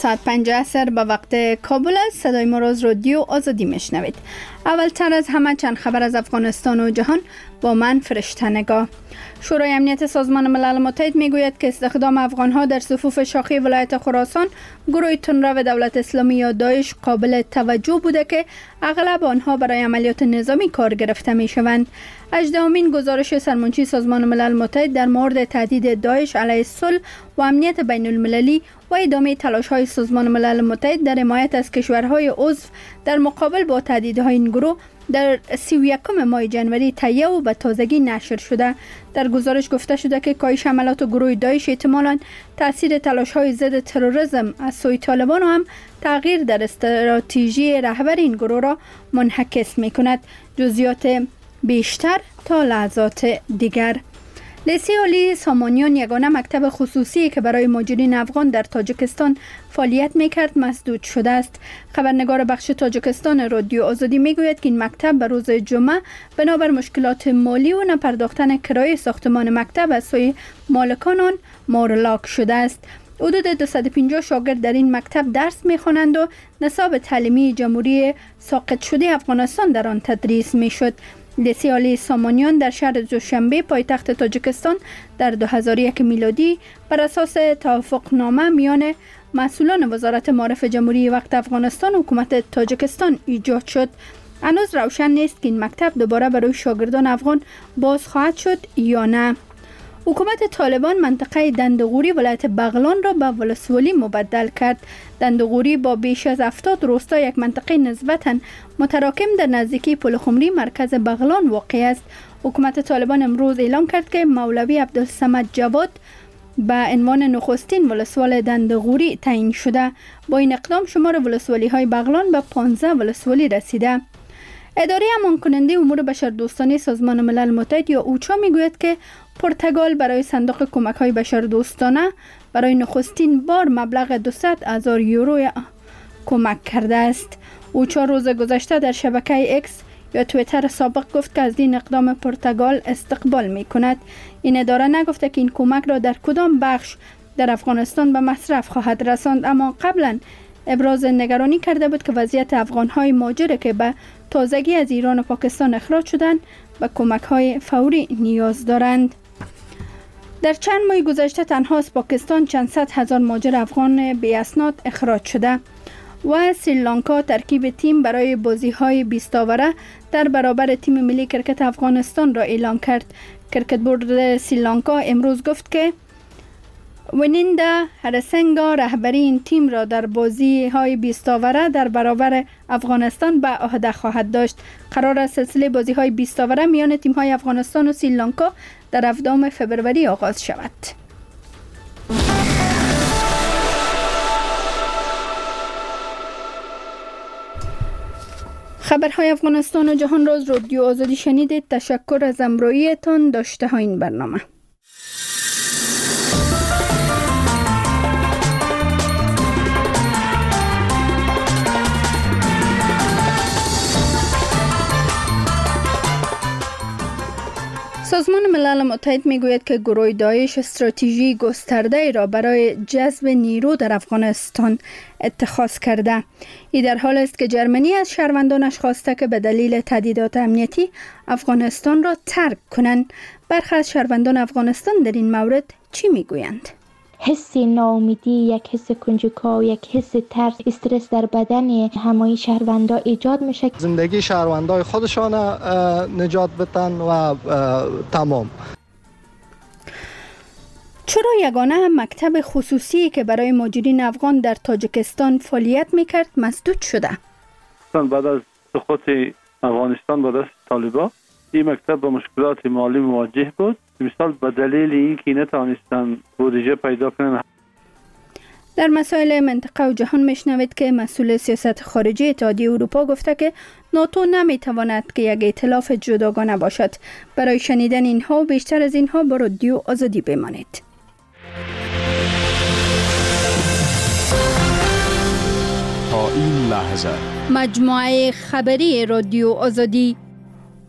ساعت 5 عصر به وقت کابل است. صدای ما را از رادیو آزادی میشنوید. اولتر از همه چند خبر از افغانستان و جهان با من فرشته نگاه. شورای امنیت سازمان ملل متحد میگوید که استخدام افغانها در صفوف شاخی ولایت خراسان گروه تندرو دولت اسلامی یا داعش قابل توجه بوده که اغلب آنها برای عملیات نظامی کار گرفته می شوند. 18مین گزارش سرمنشی سازمان ملل متحد در مورد تهدید داعش علیه صلح و امنیت بین المللی و ادامه تلاش‌های سازمان ملل متحد در حمایت از کشورهای عضو در مقابل با تهدیدهای این گروه در 31 ماه جنوری تهیه و به تازگی نشر شده. در گزارش گفته شده که کاهش حملات گروه داعش احتمالاً تاثیر تلاش‌های ضد تروریسم از سوی طالبان و هم تغییر در استراتژی رهبر این گروه را منعکس می‌کند. جزئیات بیشتر تا لحظات دیگر. لیسه علی سامانیان یگانه مکتب خصوصی که برای مهاجرین افغان در تاجیکستان فعالیت میکرد مسدود شده است. خبرنگار بخش تاجیکستان رادیو آزادی میگوید که این مکتب به روز جمعه بنابر مشکلات مالی و نپرداختن کرایه ساختمان مکتب از سوی مالکان آن مورلاک شده است. حدود 250 شاگرد در این مکتب درس میخوانند و نصاب تعلیمی جمهوری ساقط شده افغانستان در آن تدریس میشد. لیسه علی سامانیان در شهر دوشنبه پایتخت تاجیکستان در 2001 میلادی بر اساس توافقنامه میان مسئولان وزارت معارف جمهوری وقت افغانستان و حکومت تاجیکستان ایجاد شد. هنوز روشن نیست که این مکتب دوباره برای شاگردان افغان باز خواهد شد یا نه. حکومت طالبان منطقه دندغوری ولایت بغلان را به ولسوالی مبدل کرد. دندغوری با بیش از 70 روستا یک منطقه نسبتاً متراکم در نزدیکی پلخمری مرکز بغلان واقع است. حکومت طالبان امروز اعلام کرد که مولوی عبدالصمد جواد به عنوان نخستین ولسوال دندغوری تعیین شده. با این اقدام شمار ولسوالی های بغلان به 15 ولسوالی رسیده. اداره امان کننده امور بشردوستانه سازمان ملل متحد یا اوچا میگوید که پرتغال برای صندوق کمک های بشردوستانه برای نخستین بار مبلغ 200,000 یورو کمک کرده است. اوچا روز گذشته در شبکه اکس یا توییتر سابق گفت که از این اقدام پرتغال استقبال می کند. این اداره نگفته که این کمک را در کدام بخش در افغانستان به مصرف خواهد رساند، اما قبلا ابراز نگرانی کرده بود که وضعیت افغان‌های مهاجر که به تازگی از ایران و پاکستان اخراج شدند به کمک‌های فوری نیاز دارند. در چند ماه گذشته تنها از پاکستان چند صد هزار مهاجر افغان بی اسناد اخراج شده و سریلانکا ترکیب تیم برای بازی‌های 20 آوره در برابر تیم ملی کرکت افغانستان را اعلام کرد. کرکت بورد سریلانکا امروز گفت که وینیندا هرسنگا رهبری این تیم را در بازی‌های 20 آوره در برابر افغانستان به عهده خواهد داشت. قرار است سلسله بازی‌های 20 آوره میان تیم‌های افغانستان و سریلانکا در 17 فوریه آغاز شود. خبرهای افغانستان و جهان را از رادیو آزادی شنیدید. تشکر از همراهیتان. داشته ها این برنامه. سازمان ملل متحد میگوید که گروه داعش استراتژی گسترده را برای جذب نیرو در افغانستان اتخاذ کرده. این در حال است که جرمنی از شهروندانش خواسته که به دلیل تهدیدات امنیتی افغانستان را ترک کنند. برخی از شهروندان افغانستان در این مورد چی میگویند؟ حس ناامیدی، یک حس کنجکاو، یک حس ترس، استرس در بدن همه شهروندا ایجاد میشه. زندگی شهروندای خودشان نجات بدن و تمام. چرا یگانه مکتب خصوصی که برای مهاجرین افغان در تاجیکستان فعالیت میکرد مسدود شده؟ بعد از سقوط افغانستان به دست طالبان این مکتب با مشکلات مالی مواجه بود. مثال به دلیل اینکه نتوانستند بودجه پیدا کنند. در مسائل منطقه و جهان میشنوید که مسئول سیاست خارجی اتحادیه اروپا گفته که ناتو نمیتواند که یک ائتلاف جداگانه باشد. برای شنیدن اینها و بیشتر از اینها با رادیو آزادی بمانید. تا این لحظه مجموعه خبری رادیو آزادی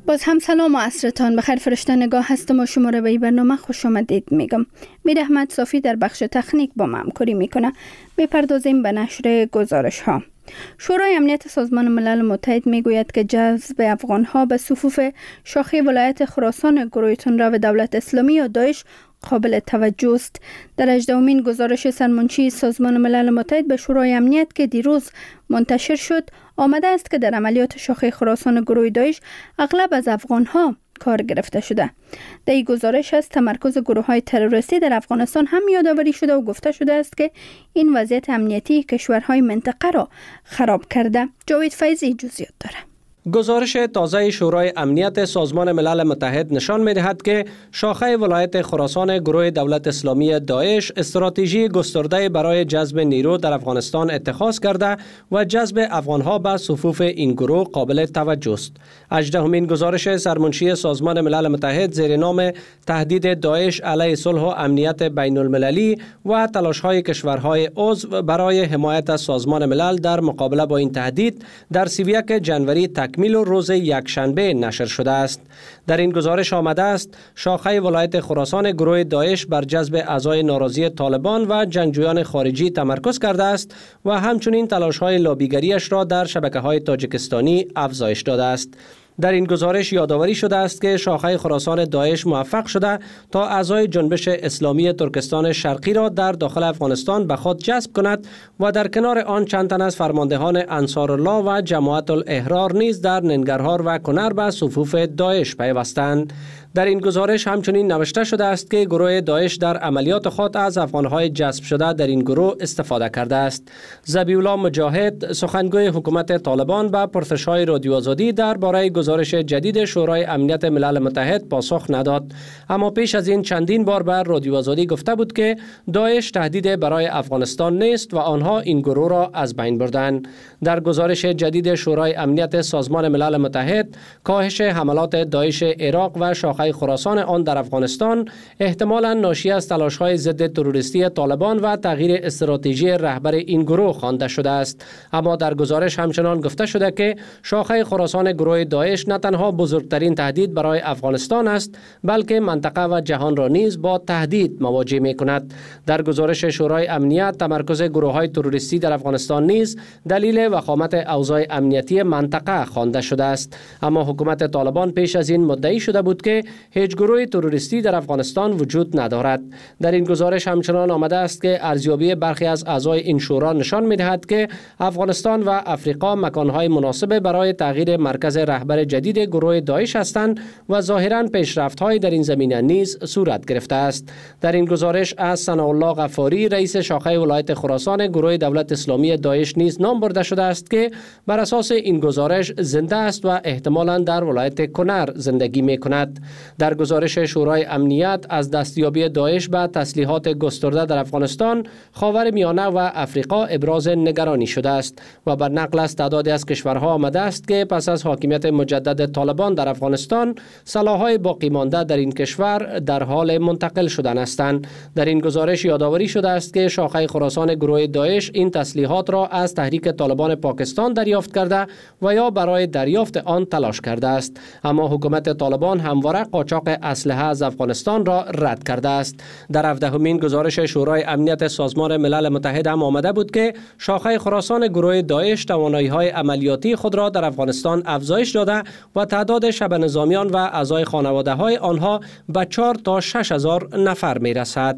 باز هم سلام و عصرتان بخیر. فرشته نگاه هستم و شما را به این برنامه خوش آمدید میگم. میر احمد صافی در بخش تکنیک با ما همکاری میکنه. بپردازیم به نشر گزارش ها. شورای امنیت سازمان ملل متحد میگوید که جذب افغان ها به صفوف شاخه ولایت خراسان گروه تندرو دولت اسلامی یا داعش قابل توجه است. در 18مین گزارش سرمنشی سازمان ملل متحد به شورای امنیت که دیروز منتشر شد آمده است که در عملیات شاخه خراسان گروه داعش اغلب از افغان ها کار گرفته شده. در این گزارش است تمرکز گروه های تروریستی در افغانستان هم یادآوری شده و گفته شده است که این وضعیت امنیتی کشورهای منطقه را خراب کرده. جاوید فیضی جزئیات داره. گزارش تازه شورای امنیت سازمان ملل متحد نشان می‌دهد که شاخه ولایت خراسان گروه دولت اسلامی داعش استراتژی گسترده برای جذب نیرو در افغانستان اتخاذ کرده و جذب افغانها به صفوف این گروه قابل توجه است. 18مین گزارش سرمنشی سازمان ملل متحد زیر نام تهدید داعش علیه صلح و امنیت بین المللی و تلاش‌های کشورهای عضو برای حمایت از سازمان ملل در مقابله با این تهدید در 31 جنوری تکمیل روز یکشنبه نشر شده است. در این گزارش آمده است شاخه ولایت خراسان گروه داعش بر جذب اعضای ناراضی طالبان و جنگجویان خارجی تمرکز کرده است و همچنین تلاش‌های لابیگریش را در شبکه‌های تاجیکستانی افزایش داده است. در این گزارش یادآوری شده است که شاخه خراسان داعش موفق شده تا اعضای جنبش اسلامی ترکستان شرقی را در داخل افغانستان به خود جذب کند و در کنار آن چند تن از فرماندهان انصارالله و جماعت الاحرار نیز در ننگرهار و کنر به صفوف داعش پیوستند. در این گزارش همچنین نوشته شده است که گروه داعش در عملیات خود از افغانهای جذب شده در این گروه استفاده کرده است. ذبیح‌الله مجاهد سخنگوی حکومت طالبان به پرسش‌های رادیو آزادی درباره گزارش جدید شورای امنیت ملل متحد پاسخ نداد، اما پیش از این چندین بار به رادیو آزادی گفته بود که داعش تهدید برای افغانستان نیست و آنها این گروه را از بین بردند. در گزارش جدید شورای امنیت سازمان ملل متحد کاهش حملات داعش عراق و شاخه خراسان آن در افغانستان احتمالاً ناشی از تلاش‌های ضد تروریستی طالبان و تغییر استراتژی رهبر این گروه خوانده شده است. اما در گزارش همچنان گفته شده که شاخه خراسان گروه داعش نه تنها بزرگترین تهدید برای افغانستان است بلکه منطقه و جهان را نیز با تهدید مواجه می‌کند. در گزارش شورای امنیت تمرکز گروه‌های تروریستی در افغانستان نیز دلیل وخامت اوضاع امنیتی منطقه خوانده شده است. اما حکومت طالبان پیش از این مدعی شده بود که هیچ گروه تروریستی در افغانستان وجود ندارد. در این گزارش همچنان آمده است که ارزیابی برخی از اعضای این شورا نشان می‌دهد که افغانستان و افریقا مکان‌های مناسب برای تغییر مرکز رهبر جدید گروه داعش هستند و ظاهراً پیشرفت‌های در این زمینه نیز صورت گرفته است. در این گزارش از ثناءالله غفاری رئیس شاخه ولایت خراسان گروه دولت اسلامی داعش نیز نام برده شده است که بر اساس این گزارش زنده است و احتمالاً در ولایت کنر زندگی می‌کند. در گزارش شورای امنیت از دستیابی داعش به تسلیحات گسترده در افغانستان، خاورمیانه و افریقا ابراز نگرانی شده است و بر نقل از تعدادی از کشورها آمده است که پس از حاکمیت مجدد طالبان در افغانستان سلاح‌های باقی مانده در این کشور در حال منتقل شدن هستند. در این گزارش یادآوری شده است که شاخه خراسان گروه داعش این تسلیحات را از تحریک طالبان پاکستان دریافت کرده و یا برای دریافت آن تلاش کرده است، اما حکومت طالبان همواره قاچاق اسلحه از افغانستان را رد کرده است. در 17مین گزارش شورای امنیت سازمان ملل متحد هم آمده بود که شاخه خراسان گروه داعش توانایی‌های عملیاتی خود را در افغانستان افزایش داده و تعداد شبه نظامیان و اعضای خانواده‌های آنها به 4 تا 6,000 نفر می‌رسد.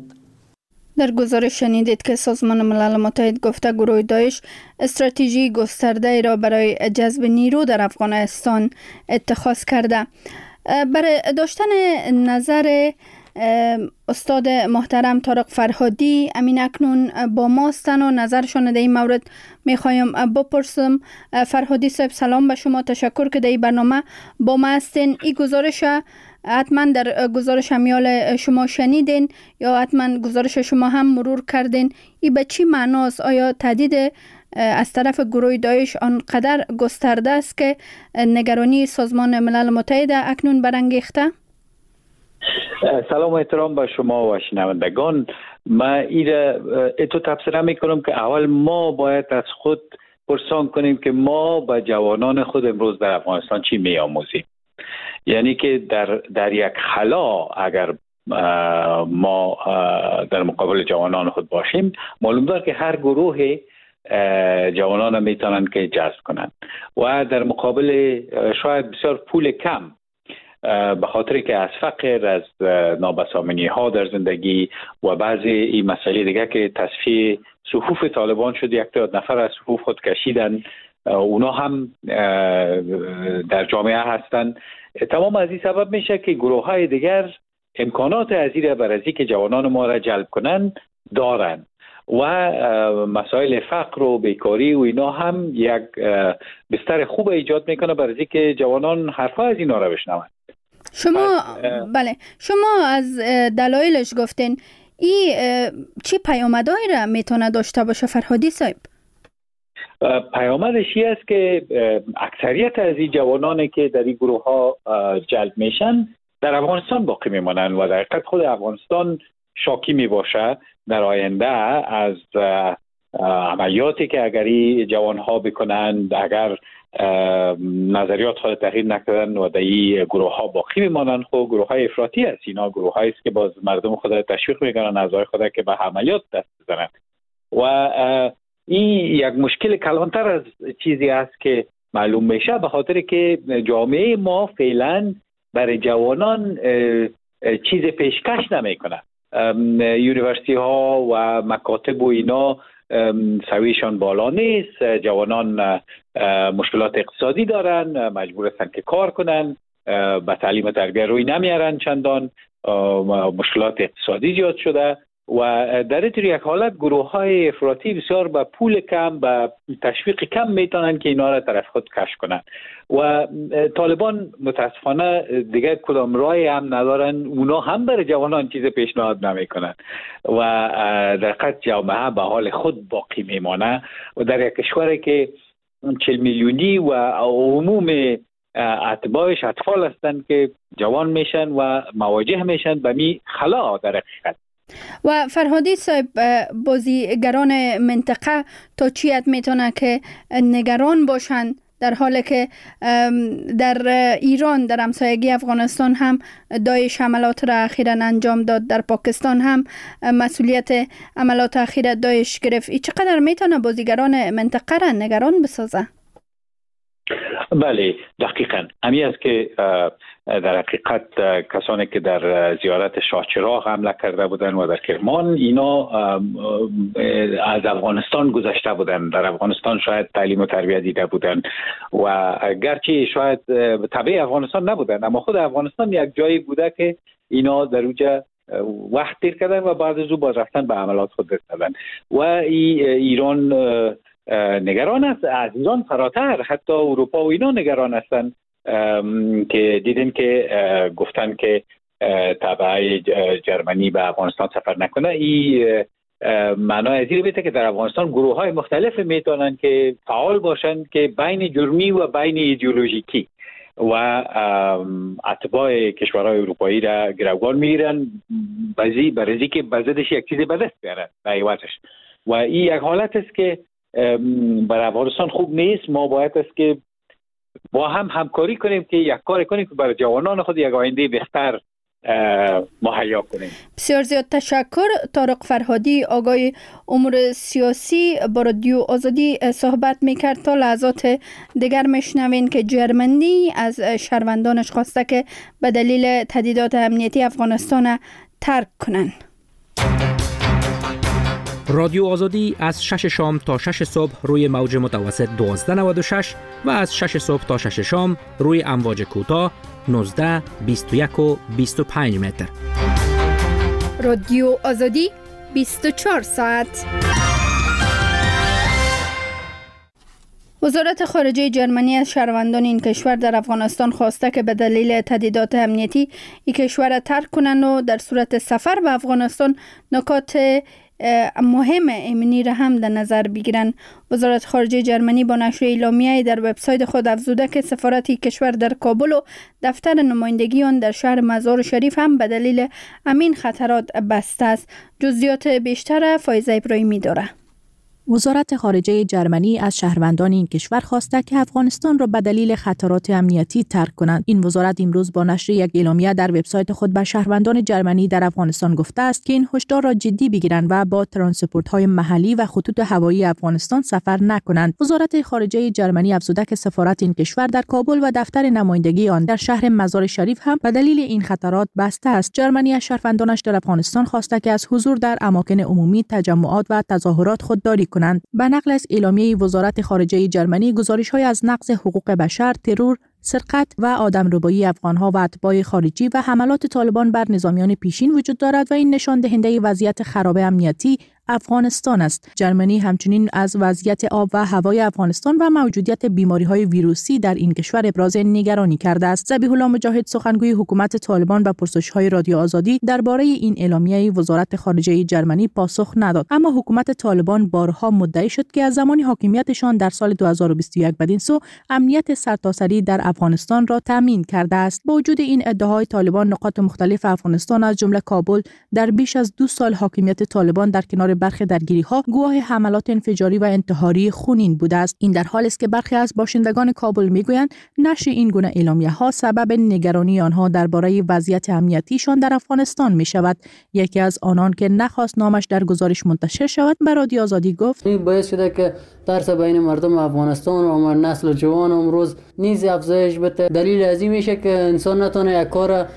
در گزارش شنیدید که سازمان ملل متحد گفته گروه داعش استراتژی گسترده را برای جذب نیرو در افغانستان اتخاذ کرده. برای داشتن نظر استاد محترم طارق فرهادی امین اکنون با ما هستند و نظرشان در این مورد میخوایم بپرسم. فرهادی صاحب سلام به شما، تشکر که در این برنامه با ما هستین. این گزارش حتما در گزارش همیال شما شنیدین یا حتما گزارش شما هم مرور کردین. این به چی معناست؟ آیا تهدید از طرف گروه داعش آنقدر گسترده است که نگرانی سازمان ملل متحد اکنون برانگیخته؟ سلام و احترام به شما و شنوندگان. من ایتو تبصره میکنم که اول ما باید از خود پرسان کنیم که ما به جوانان خود امروز در افغانستان چی میآموزیم. یعنی که در یک خلا اگر ما در مقابل جوانان خود باشیم، معلوم دار که هر گروه جوانان میتونن که جذب کنن و در مقابل شاید بسیار پول کم، به خاطر که از فقر، از نابسامانی ها در زندگی و بعضی این مسئله دیگه که تصفیه صفوف طالبان شد، یک نفر از صفوف خود کشیدن، اونا هم در جامعه هستن. تمام از این سبب میشه که گروه های دیگر امکانات ازیر برازی که جوانان ما را جلب کنن دارن و مسائل فقر و بیکاری و اینا هم یک بستر خوب ایجاد میکنه برای که جوانان حرفا از اینا را بشنون. شما از دلایلش گفتین، این چی پیامدهایی را میتونه داشته باشه فرهادی صاحب؟ پیامدش این است که اکثریت از این جوانانی که در این گروه ها جلب میشن در افغانستان باقی میمانن و در حقیقت خود افغانستان شاکی میباشه در آینده از عملیاتی که اگر این جوان ها بکنند، اگر نظریات خود تغییر نکردن و در این گروه ها باقی میمانند. خب گروه های افراطی هست، اینا گروه هایی است که باز مردم خود را تشویق میکنن، اعضای خود که به عملیات دست بزنند و این یک مشکل کلانتر از چیزی است که معلوم میشه، به خاطر که جامعه ما فعلا برای جوانان چیز پیشکش نمیکنه. یونیورسیتی ها و مکاتب و اینا سویشان بالا نیست، جوانان مشکلات اقتصادی دارن، مجبور هستن که کار کنن، به تعلیم و تربیه روی نمیارن، چندان مشکلات اقتصادی زیاد شده و در این یک حالت گروه های افراطی بسیار با پول کم، با تشویق کم میتونن که اینا را طرف خود کش کنن و طالبان متاسفانه دیگه کدام رای هم ندارن، اونا هم برای جوانان چیز پیشنهاد نمیکنن و در حقیقت جامعه به حال خود باقی میمانه و در یک کشوری که 40 میلیونی و عموم اتباعش اطفال هستند که جوان میشن و مواجه میشن به می خلا در حقیقت. و فرهادی صاحب، بازیگران منطقه تا چی حد میتونه که نگران باشند در حالی که در ایران، در همسایگی افغانستان هم داعش عملات را اخیراً انجام داد، در پاکستان هم مسئولیت عملات اخیر داعش گرفت. این چقدر میتونه بازیگران منطقه را نگران بسازه؟ بله دقیقاً همین است که در حقیقت کسانی که در زیارت شاه چراغ حمله کرده بودن و در کرمان، اینا از افغانستان گذشته بودن، در افغانستان شاید تعلیم و تربیت دیده بودن و گرچه شاید تبع افغانستان نبودن، اما خود افغانستان یک جایی بوده که اینا در اونجا وقت تیر کردن و بعد از او باز رفتن به عملات خود رسیدن و ایران نگران است. از ایران فراتر حتی اروپا و اینا نگران هستند که دیدیم که گفتن که تبع جرمنی به افغانستان سفر نکنه. این معنای از این بیته که در افغانستان گروه های مختلف میتونن که فعال باشن که بین جرمی و بین ایدئولوژیکی و اتباع کشورهای اروپایی را گروگان میگیرن برای که بزدش یک چیز به دست بیارن به عوضش و این یک حالت است که برای افغانستان خوب نیست. ما باید است که با هم همکاری کنیم که یک کار کنیم که برای جوانان خود یک آینده بهتر مهیا کنیم. بسیار زیاد تشکر. طارق فرهادی، آقای امور سیاسی، با رادیو آزادی صحبت میکرد. تا لحظات دیگر میشنوین که جرمنی از شهروندانش خواسته که به دلیل تهدیدات امنیتی افغانستان ترک کنند. رادیو آزادی از 6 شام تا 6 صبح روی موج متوسط 1296 و از 6 صبح تا 6 شام روی امواج کوتاه 19، 21 و 25 متر. رادیو آزادی 24 ساعت. وزارت خارجه جرمنی از شهروندان این کشور در افغانستان خواسته که به دلیل تهدیدات امنیتی این کشور را ترک کنند و در صورت سفر به افغانستان نکات مهم امنی را هم در نظر بگیرند. وزارت خارجه جرمنی با نشر اعلامیه در وبسایت خود افزوده که سفارت کشور در کابل و دفتر نمایندگی آن در شهر مزار شریف هم به دلیل امین خطرات بسته است. جزئیات بیشتر فایزه ابراهیمی داره. وزارت خارجه جرمنی از شهروندان این کشور خواسته که افغانستان را به دلیل خطرات امنیتی ترک کنند. این وزارت امروز با نشر یک اعلامیه در وبسایت خود به شهروندان جرمنی در افغانستان گفته است که این هشدار را جدی بگیرند و با ترانسپورت‌های محلی و خطوط هوایی افغانستان سفر نکنند. وزارت خارجه جرمنی افزوده که سفارت این کشور در کابل و دفتر نمایندگی آن در شهر مزار شریف هم به دلیل این خطرات بسته است. جرمنی از شهروندانش در افغانستان خواسته که از حضور در اماکن عمومی، تجمعات و تظاهرات خودداری کنند. به نقل از اعلامیه وزارت خارجه جرمنی، گزارش‌های از نقض حقوق بشر، ترور، سرقت و آدمربایی افغان‌ها و اتباع خارجی و حملات طالبان بر نظامیان پیشین وجود دارد و این نشان دهنده وضعیت خراب امنیتی افغانستان است. جرمنی همچنین از وضعیت آب و هوای افغانستان و موجودیت بیماری‌های ویروسی در این کشور ابراز نگرانی کرده است. ذبیح الله مجاهد، سخنگوی حکومت طالبان، به پرسش‌های رادیو آزادی درباره این اعلامیه وزارت خارجه جرمنی پاسخ نداد، اما حکومت طالبان بارها مدعی شد که از زمان حاکمیتشان در سال 2021 بدین سو امنیت سرتاسری در افغانستان را تامین کرده است. با وجود این ادعاهای طالبان، نقاط مختلف افغانستان از جمله کابل در بیش از 2 سال حاکمیت طالبان در کنار برخی درگیری‌ها گواه حملات انفجاری و انتحاری خونین بوده است. این در حالی است که برخی از باشندگان کابل میگویند نشر این گونه اعلامیه‌ها سبب نگرانی آنها درباره وضعیت امنیتیشان در افغانستان می‌شود. یکی از آنان که نخواست نامش در گزارش منتشر شود به رادیو آزادی گفت: این باعث شده که ترس بین مردم افغانستان و نسل جوان امروز نیز افزایش بده. دلیل از این میشه که انسان نتونه یک کار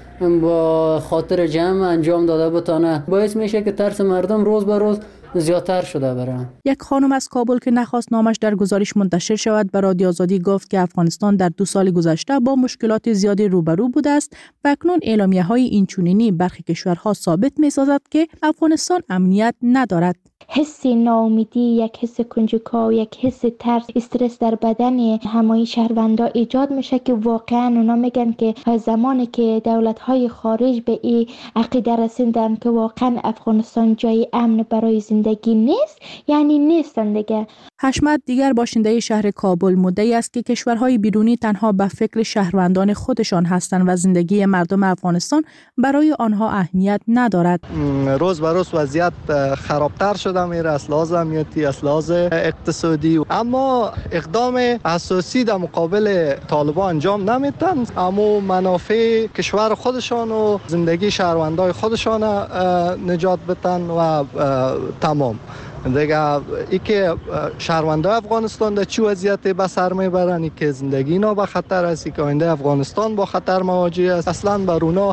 با خاطر جمع انجام داده بتونه. باعث میشه که ترس مردم روز به روز زیادتر شده بره. یک خانم از کابل که نخواست نامش در گزارش منتشر شود به رادیو آزادی گفت که افغانستان در 2 سال گذشته با مشکلات زیادی روبرو بوده است و اکنون اعلامیه‌های اینچنینی برخی کشورها ثابت می‌سازد که افغانستان امنیت ندارد. حس ناامیدی، یک حس کنجکاو، یک حس ترس، استرس در بدن همه شهروندا ایجاد میشه که واقعا اونا میگن که زمانی که دولت‌های خارج به این عقیده رسیدن که واقعا افغانستان جای امن برای زندگی نیست، یعنی نیستن دیگه. حشمت، دیگر باشنده شهر کابل، مدعی است که کشورهای بیرونی تنها به فکر شهروندان خودشان هستند و زندگی مردم افغانستان برای آنها اهمیت ندارد. روز به روز وضعیت خرابتر شده میره، از لحاظ امنیتی، از لحاظ اقتصادی، اما اقدام اساسی در مقابل طالبان انجام نمیدن. اما منافع کشور خودشان و زندگی شهروندای خودشان نجات بدن و تمام. دیگه ای که شهروندان افغانستان در چه وضعیتی به سر میبرن، ای که زندگی اینا به خطر است، ای که آینده افغانستان با خطر مواجه است، اصلا بر اونا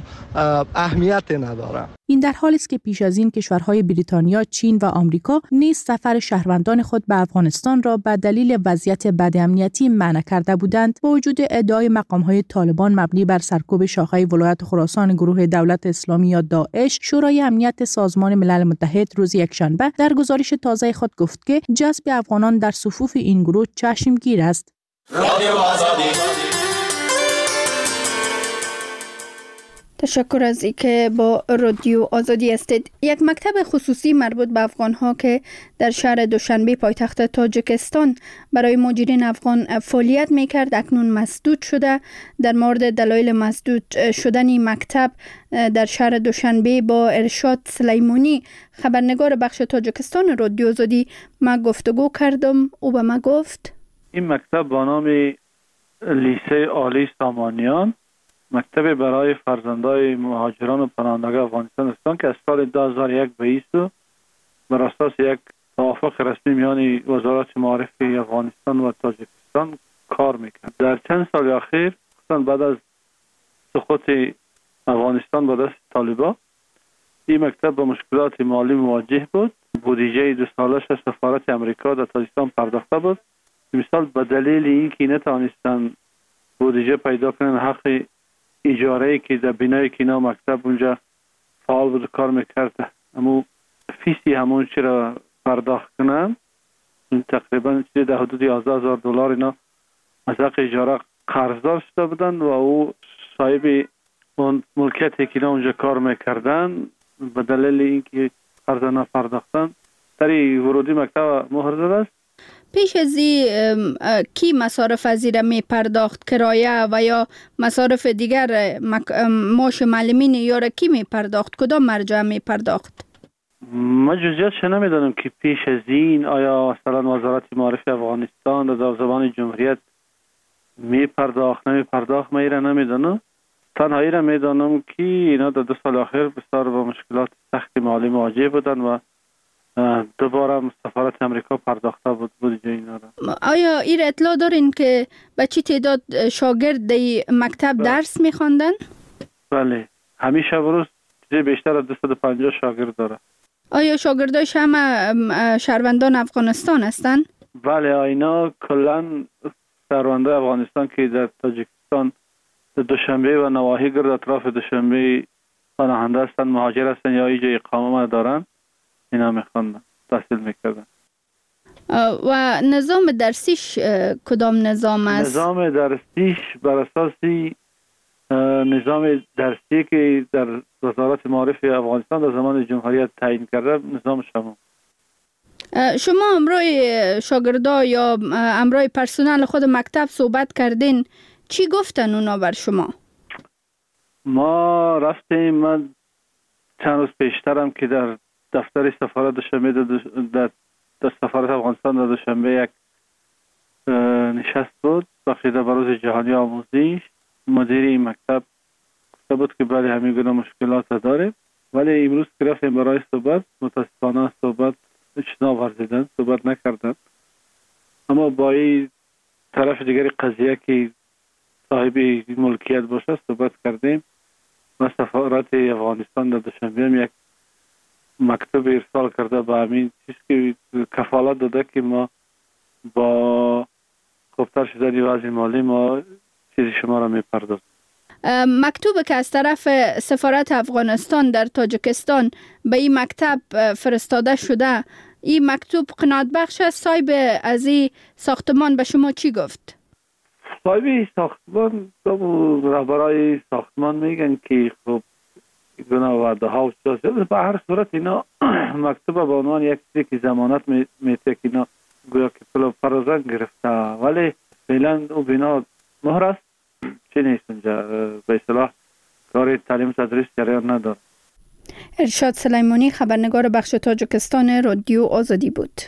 اهمیت نداره. این در حالی است که پیش از این کشورهای بریتانیا، چین و آمریکا نیز سفر شهروندان خود به افغانستان را به دلیل وضعیت بد امنیتی منع کرده بودند. با وجود ادعای مقام‌های طالبان مبنی بر سرکوب شاخه ولایت خراسان گروه دولت اسلامی یا داعش، شورای امنیت سازمان ملل متحد روز یکشنبه در گزارش تازه خود گفت که جذب افغانان در صفوف این گروه چشمگیر است. تشکر از اینکه با رادیو آزادی هستید. یک مکتب خصوصی مربوط به افغان‌ها که در شهر دوشنبه پایتخت تاجیکستان برای مهاجرین افغان فعالیت می‌کرد اکنون مسدود شده. در مورد دلایل مسدود شدن این مکتب در شهر دوشنبه با ارشاد سلیمانی، خبرنگار بخش تاجیکستان رادیو آزادی، ما گفتگو کردم. او به ما گفت این مکتب با نام لیسه عالی سامانیان، مکتب برای فرزندای مهاجران و پناهندگان افغانستان است که از سال 2001 به ایسو بر اساس یک توافق رسمی میان وزارت معارفه افغانستان و تاجیکستان کار میکرد. در چند سال اخیر، خصوصا بعد از سقوط افغانستان به دست طالبان، این مکتب با مشکلات مالی مواجه بود. بودجه 2 سالش از سفارت امریکا در تاجیکستان پرداخته بود. مثال به دلیل اینکه نتوانستن بودجه پیدا کنن، حق اجاره که در بینای کینا مکتب اونجا فعال بود کار میکرد، اما فیسی همون چی را پرداخت کنن، این تقریبا در حدود $11,000 اینا از حق اجاره قرضدار شده بودن و او صاحب اون ملکیتی که اینا اونجا کار میکردن به دلیل اینکه قرض نپرداختن در ورودی مکتب مهر زده است. پیش از کی مصارف از این می پرداخت؟ کرایه و یا مصارف دیگر، معاش معلمین یا کی می پرداخت؟ کدام مرجع می پرداخت؟ ما جزئیاتش نمیدانم که پیش از این آیا مثلا وزارت معارف افغانستان در زبان جمهوریت می پرداخت نمی پرداخت، ما ایره نمیدانم. تنها ایره میدانم که اینا در 2 سال اخیر بسیار با مشکلات سخت مالی مواجه بودن و دوباره سفارت امریکا پرداخته بود جای اینا را. آیا ایر اطلاع دارین که به چی تعداد شاگرد در مکتب درس میخواندن؟ بله، همیشه بروز بیشتر از 250 شاگرد داره. آیا شاگرداش همه شهروندان افغانستان هستن؟ بله، اینا کلا شهروندان افغانستان که در تاجیکستان دوشنبه و نواحی گرد اطراف دوشنبه پناهنده هستن، مهاجر هستن یا اینجا اقامه دارن، اینا میخوندن، تحصیل میکردن. و نظام درسیش کدام نظام است؟ نظام درسیش بر اساسی نظام درسی که در وزارت معارف افغانستان در زمان جمهوریت تعیین کرده نظام شما امروی شاگردا یا امروی پرسنل خود مکتب صحبت کردین، چی گفتن اونا بر شما؟ ما رفتیم، من چند روز پیشترم که در دفتر سفارت دوشنبه در سفارت افغانستان در دوشنبه یک نشست بود بخشیده بر روز جهانی آموزش. مدیر این مکتب گفته بود که بله همین گونه مشکلات داره، ولی امروز که رفتیم برای صحبت متاسفانه صحبت ناورزیدن، صحبت نکردن. اما با این طرف دیگری قضیه که صاحب ملکیت باشه صحبت کردیم و سفارت افغانستان در دوشنبه هم یک مکتوب ارسال کرده به همین چیز که کفالت داده که ما با خوبتر شدن وضع مالی ما چیزی شما را میپردازیم. مکتوب که از طرف سفارت افغانستان در تاجیکستان به این مکتب فرستاده شده، این مکتوب قناعت بخش است؟ صاحب از این ساختمان به شما چی گفت؟ صاحب ساختمان رهبرای ساختمان میگن که خب گناه وعده ها و چیزی، به هر صورت اینا مکتوب به عنوان یک چیزی که ضمانت میته که اینا گویا که پلو پرازن گرفته، ولی فعلا او بنا مهر است، چی نیست اونجا به اصطلاح کار تعلیم تدریس جریان نداره. ارشاد سلیمانی، خبرنگار بخش تاجیکستان رادیو آزادی بود.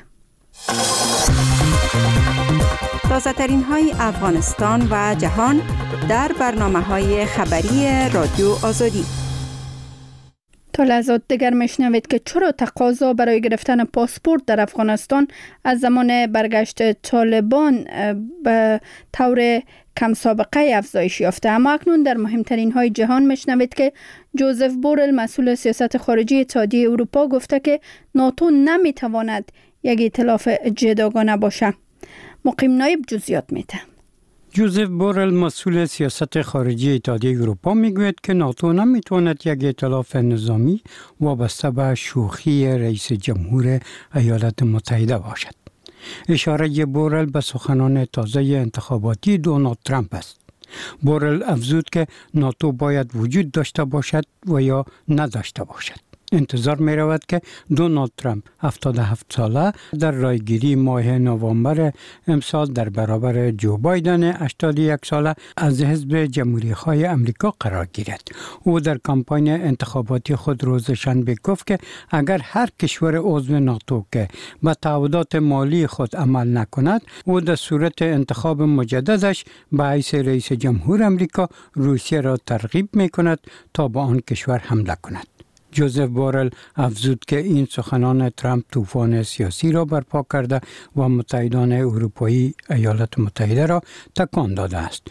تازه ترین های افغانستان و جهان در برنامه های خبری رادیو آزادی. تا لحظات دیگر میشنوید که چرا تقاضا برای گرفتن پاسپورت در افغانستان از زمان برگشت طالبان به طور کم سابقه افزایش یافته. اما اکنون در مهمترین های جهان میشنوید که جوزف بورل، مسئول سیاست خارجی اتحادیه اروپا، گفته که ناتو نمیتواند یک ائتلاف جداگانه باشه. مقیم نایب جزئیات میده. جوزف بورل، مسئول سیاست خارجی اتحادیه اروپا، میگوید که ناتو نمیتواند یک ائتلاف نظامی وابسته به شوخی رئیس جمهور ایالات متحده باشد. اشاره بورل به سخنان تازه انتخاباتی دونالد ترامپ است. بورل افزود که ناتو باید وجود داشته باشد و یا نداشته باشد. انتظار می رود که دونالد ترامپ 77 ساله در رایگیری ماه نوامبر امسال در برابر جو بایدن 81 ساله از حزب جمهوری‌خواه امریکا قرار گیرد. او در کمپاین انتخاباتی خود روز شنبه گفت که اگر هر کشور عضو ناتو که به تعهدات مالی خود عمل نکند، او در صورت انتخاب مجددش به حیث رئیس جمهور امریکا روسیه را ترغیب می کند تا به آن کشور حمله کند. جوزف بورل افزود که این سخنان ترامپ طوفان سیاسی را برپا کرده و متحدان اروپایی ایالات متحده را تکان داده است.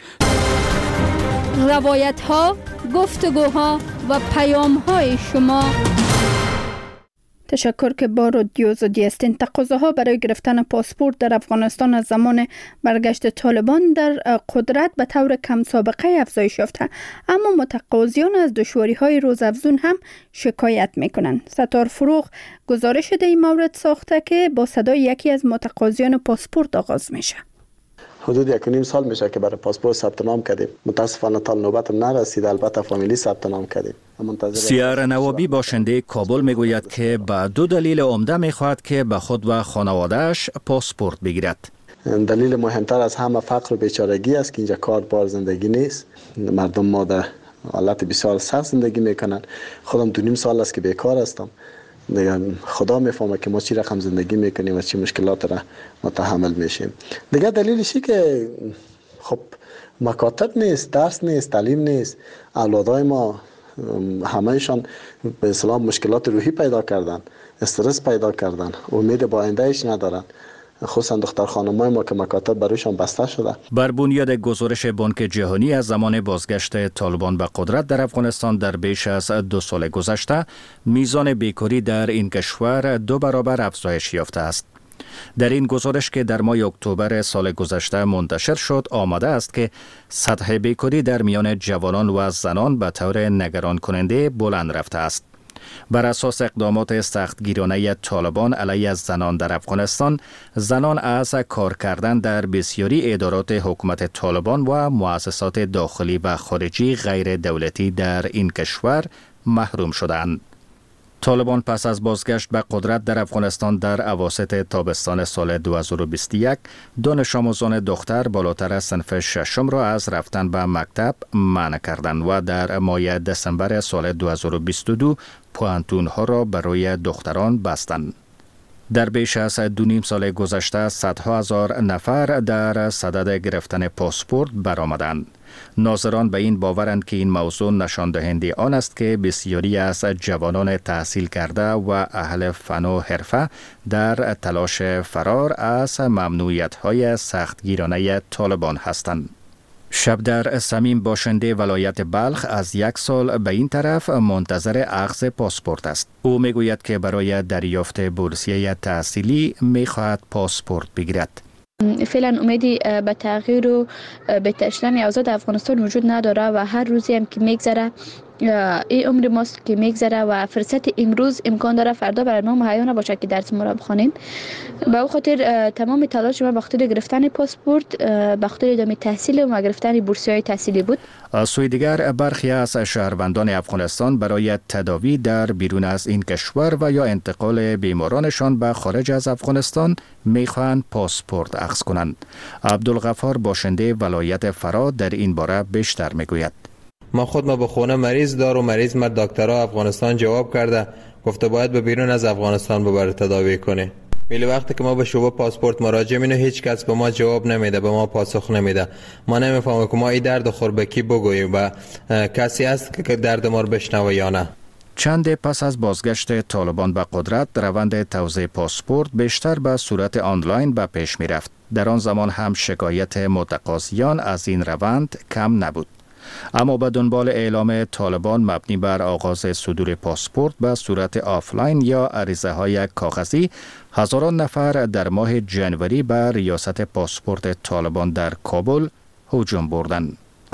روایت ها، گفتگوها و پیام های شما. تشکر که با رادیو آزادی هستین. تقاضاها برای گرفتن پاسپورت در افغانستان از زمان برگشت طالبان در قدرت به طور کم سابقه افزایش یافته، اما متقاضیان از دشواری‌های روزافزون هم شکایت می‌کنند. ستار فروغ گزارش در این مورد ساخته که با صدای یکی از متقاضیان پاسپورت آغاز میشه. حدود 1.5 سال میشه که برای پاسپورت ثبت نام کردیم. متاسفانه تا نوبتم نرسید، البته فامیلی ثبت نام کردیم. سیار نوابی باشنده کابل میگوید که به 2 دلیل عمده میخواهد که به خود و خانوادهش پاسپورت بگیرد. دلیل مهمتر از همه فقر و بیچارگی است که اینجا کار بار زندگی نیست. مردم ما در حالت بسیار سخت زندگی میکنن. خودم 2.5 سال است که بیکار هستم. دیگه خدا میفهمه که ما چی رقم زندگی میکنیم و چی مشکلات را متحمل میشیم. دیگه دلیلشی که خب مکاتب نیست، درس نیست، تعلیم نیست. اولادای ما همهشان به اصطلاح مشکلات روحی پیدا کردن، استرس پیدا کردن، امید با آیندهش ندارن، خصوصا دختر خانمای ما که مکاتب برایشان بسته شده. بر بنیاد گزارش بانک جهانی از زمان بازگشت طالبان به قدرت در افغانستان در بیش از 2 سال گذشته، میزان بیکاری در این کشور 2 برابر افزایش یافته است. در این گزارش که در ماه اکتبر سال گذشته منتشر شد آمده است که سطح بیکاری در میان جوانان و زنان به طور نگران کننده بلند رفته است. بر اساس اقدامات سختگیرانه طالبان علیه زنان در افغانستان، زنان از کار کردن در بسیاری ادارات حکومت طالبان و مؤسسات داخلی و خارجی غیر دولتی در این کشور محروم شدند. طالبان پس از بازگشت به قدرت در افغانستان در اواسط تابستان سال 2021 دانش آموزان دختر بالاتر از صنف ششم را از رفتن به مکتب منع کردند و در ماه دسامبر سال 2022 پوانتون ها را برای دختران بستند. در بیش از 2.5 سال گذشته صدها هزار نفر در صدد گرفتن پاسپورت برآمدند. ناظران به این باورند که این موضوع نشان دهنده آن است که بسیاری از جوانان تحصیل کرده و اهل فن و حرفه در تلاش فرار از ممنوعیت‌های سختگیرانه طالبان هستند. شبدر صمیم باشنده ولایت بلخ از 1 سال به این طرف منتظر اخذ پاسپورت است. او میگوید که برای دریافت بورسیه تحصیلی میخواهد پاسپورت بگیرد. فعلا امیدی به تغییر و به تشدن آزاد افغانستان وجود نداره و هر روزی هم که میگذره این عمر ماست که میگذره و فرصت امروز امکان داره فردا برای ما مهیا نباشه که درس ما را بخوانیم. به او خاطر تمام تلاش ما به خاطر گرفتن پاسپورت، به خاطر ادامه تحصیل و گرفتن بورسیه‌های تحصیلی بود. از سوی دیگر برخی از شهروندان افغانستان برای تداوی در بیرون از این کشور و یا انتقال بیمارانشان به خارج از افغانستان میخواهند پاسپورت اخذ کنند. عبدالغفار باشنده ولایت فرا در این باره بیشتر میگوید. ما خود به خونه مریض دار و مریض مرد دکترها افغانستان جواب کرده گفته باید به بیرون از افغانستان ببره تداوی کنه. ولی وقتی که ما به شعبه پاسپورت مراجعه می‌کنیم هیچ کس به ما جواب نمیده، به ما پاسخ نمیده. ما نمیفهمیم که ما این درد خور به کی بگوییم و کسی هست که درد ما رو بشنوه یا نه. چند پس از بازگشت طالبان به قدرت، روند توزیع پاسپورت بیشتر به صورت آنلاین به پیش می‌رفت. در آن زمان هم شکایت متقاضیان از این روند کم نبود. اما به دنبال اعلام طالبان مبنی بر آغاز صدور پاسپورت به صورت آفلاین یا عریضه های کاغذی، هزاران نفر در ماه جنوری به ریاست پاسپورت طالبان در کابل هجوم بردند.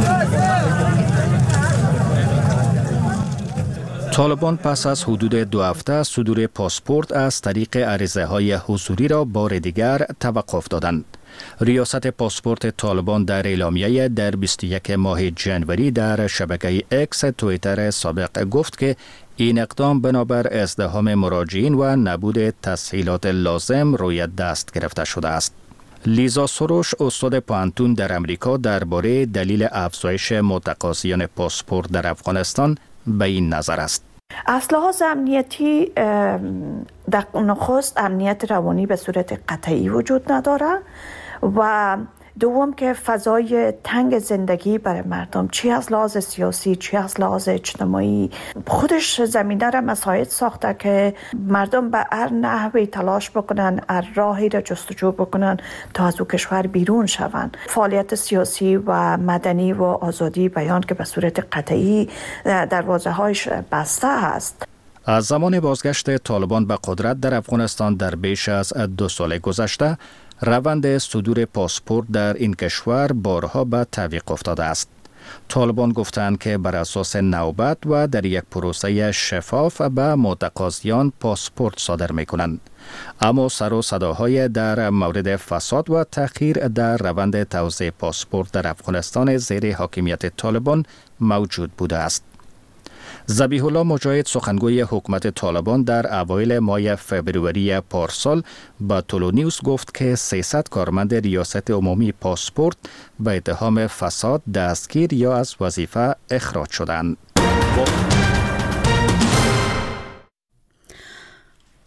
طالبان پس از حدود 2 هفته صدور پاسپورت از طریق عریضه های حضوری را بار دیگر توقف دادند. ریاست پاسپورت طالبان در اعلامیه در 21 ماه جنوری در شبکه اکس توییتر سابق گفت که این اقدام بنابر ازدحام مراجعین و نبود تسهیلات لازم روی دست گرفته شده است. لیزا سروش استاد پوانتون در امریکا درباره دلیل افزایش متقاضیان پاسپورت در افغانستان به این نظر است. از لحاظ امنیتی در نخست امنیت روانی به صورت قطعی وجود نداره و دوم که فضای تنگ زندگی برای مردم چی از لحاظ سیاسی چی از لحاظ اجتماعی خودش زمینه را مساعد ساخته که مردم به هر نحوی تلاش بکنن، هر راهی را جستجو بکنن تا از او کشور بیرون شوند. فعالیت سیاسی و مدنی و آزادی بیان که به صورت قطعی دروازه‌هایش بسته است. از زمان بازگشت طالبان به قدرت در افغانستان در بیش از 2 سال گذشته، روند صدور پاسپورت در این کشور بارها به تعویق افتاده است. طالبان گفتند که بر اساس نوبت و در یک پروسه شفاف به متقاضیان پاسپورت صادر می‌کنند. اما سر و صداهای در مورد فساد و تأخیر در روند توزیع پاسپورت در افغانستان زیر حاکمیت طالبان موجود بوده است. ذبیح الله مجاهد سخنگوی حکومت طالبان در اوایل ماه فوریه پارسال با تولونیوس گفت که 300 کارمند ریاست عمومی پاسپورت به اتهام فساد دستگیر یا از وظیفه اخراج شدند.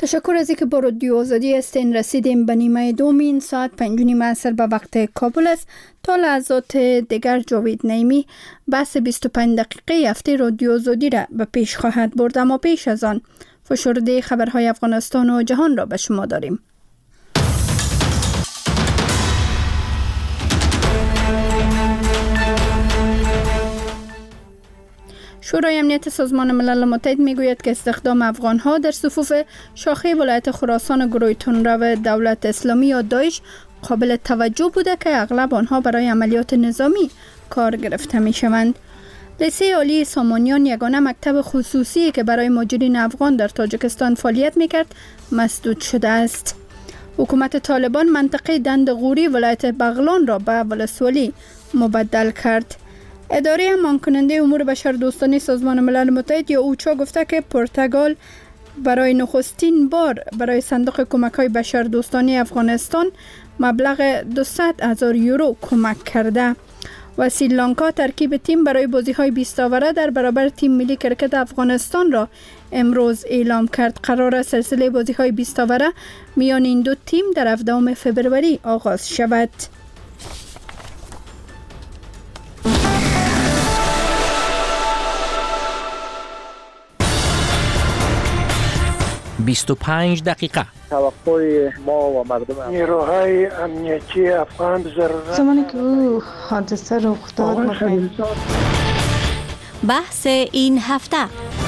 تشکر از اینکه با رادیو آزادی هستین. رسیدیم به نیمه دومین ساعت 5:30 عصر به وقت کابل است. تا لحظات دیگر جاوید نعیمی بحث 25 دقیقه هفته رادیو آزادی را به پیش خواهد برد، اما پیش از آن فشرده خبرهای افغانستان و جهان را به شما داریم. شورای امنیت سازمان ملل متحد میگوید که استخدام افغانها در صفوف شاخه ولایت خراسان گروه تندرو دولت اسلامی یا داعش قابل توجه بوده که اغلب آنها برای عملیات نظامی کار گرفته می شوند. لیسه عالی سامانیان یگانه مکتب خصوصی که برای مهاجرین افغان در تاجیکستان فعالیت میکرد مسدود شده است. حکومت طالبان منطقه دند غوری ولایت بغلان را به ولسوالی مبدل کرد. اداره امان کننده امور بشردوستانه سازمان ملل متحد یا اوچا گفته که پرتغال برای نخستین بار برای صندوق کمک‌های بشردوستانه افغانستان مبلغ 200,000 یورو کمک کرده و سریلانکا ترکیب تیم برای بازی‌های 20 آوره در برابر تیم ملی کرکت افغانستان را امروز اعلام کرد. قرار است سلسله بازی‌های 20 آوره میان این دو تیم در 17 فبروری آغاز شود. 25 دقیقه توقع ما و مردم نیروهای امنیتی افغان ضرورت زمانی که او حادثه رخ داد بحث این هفته.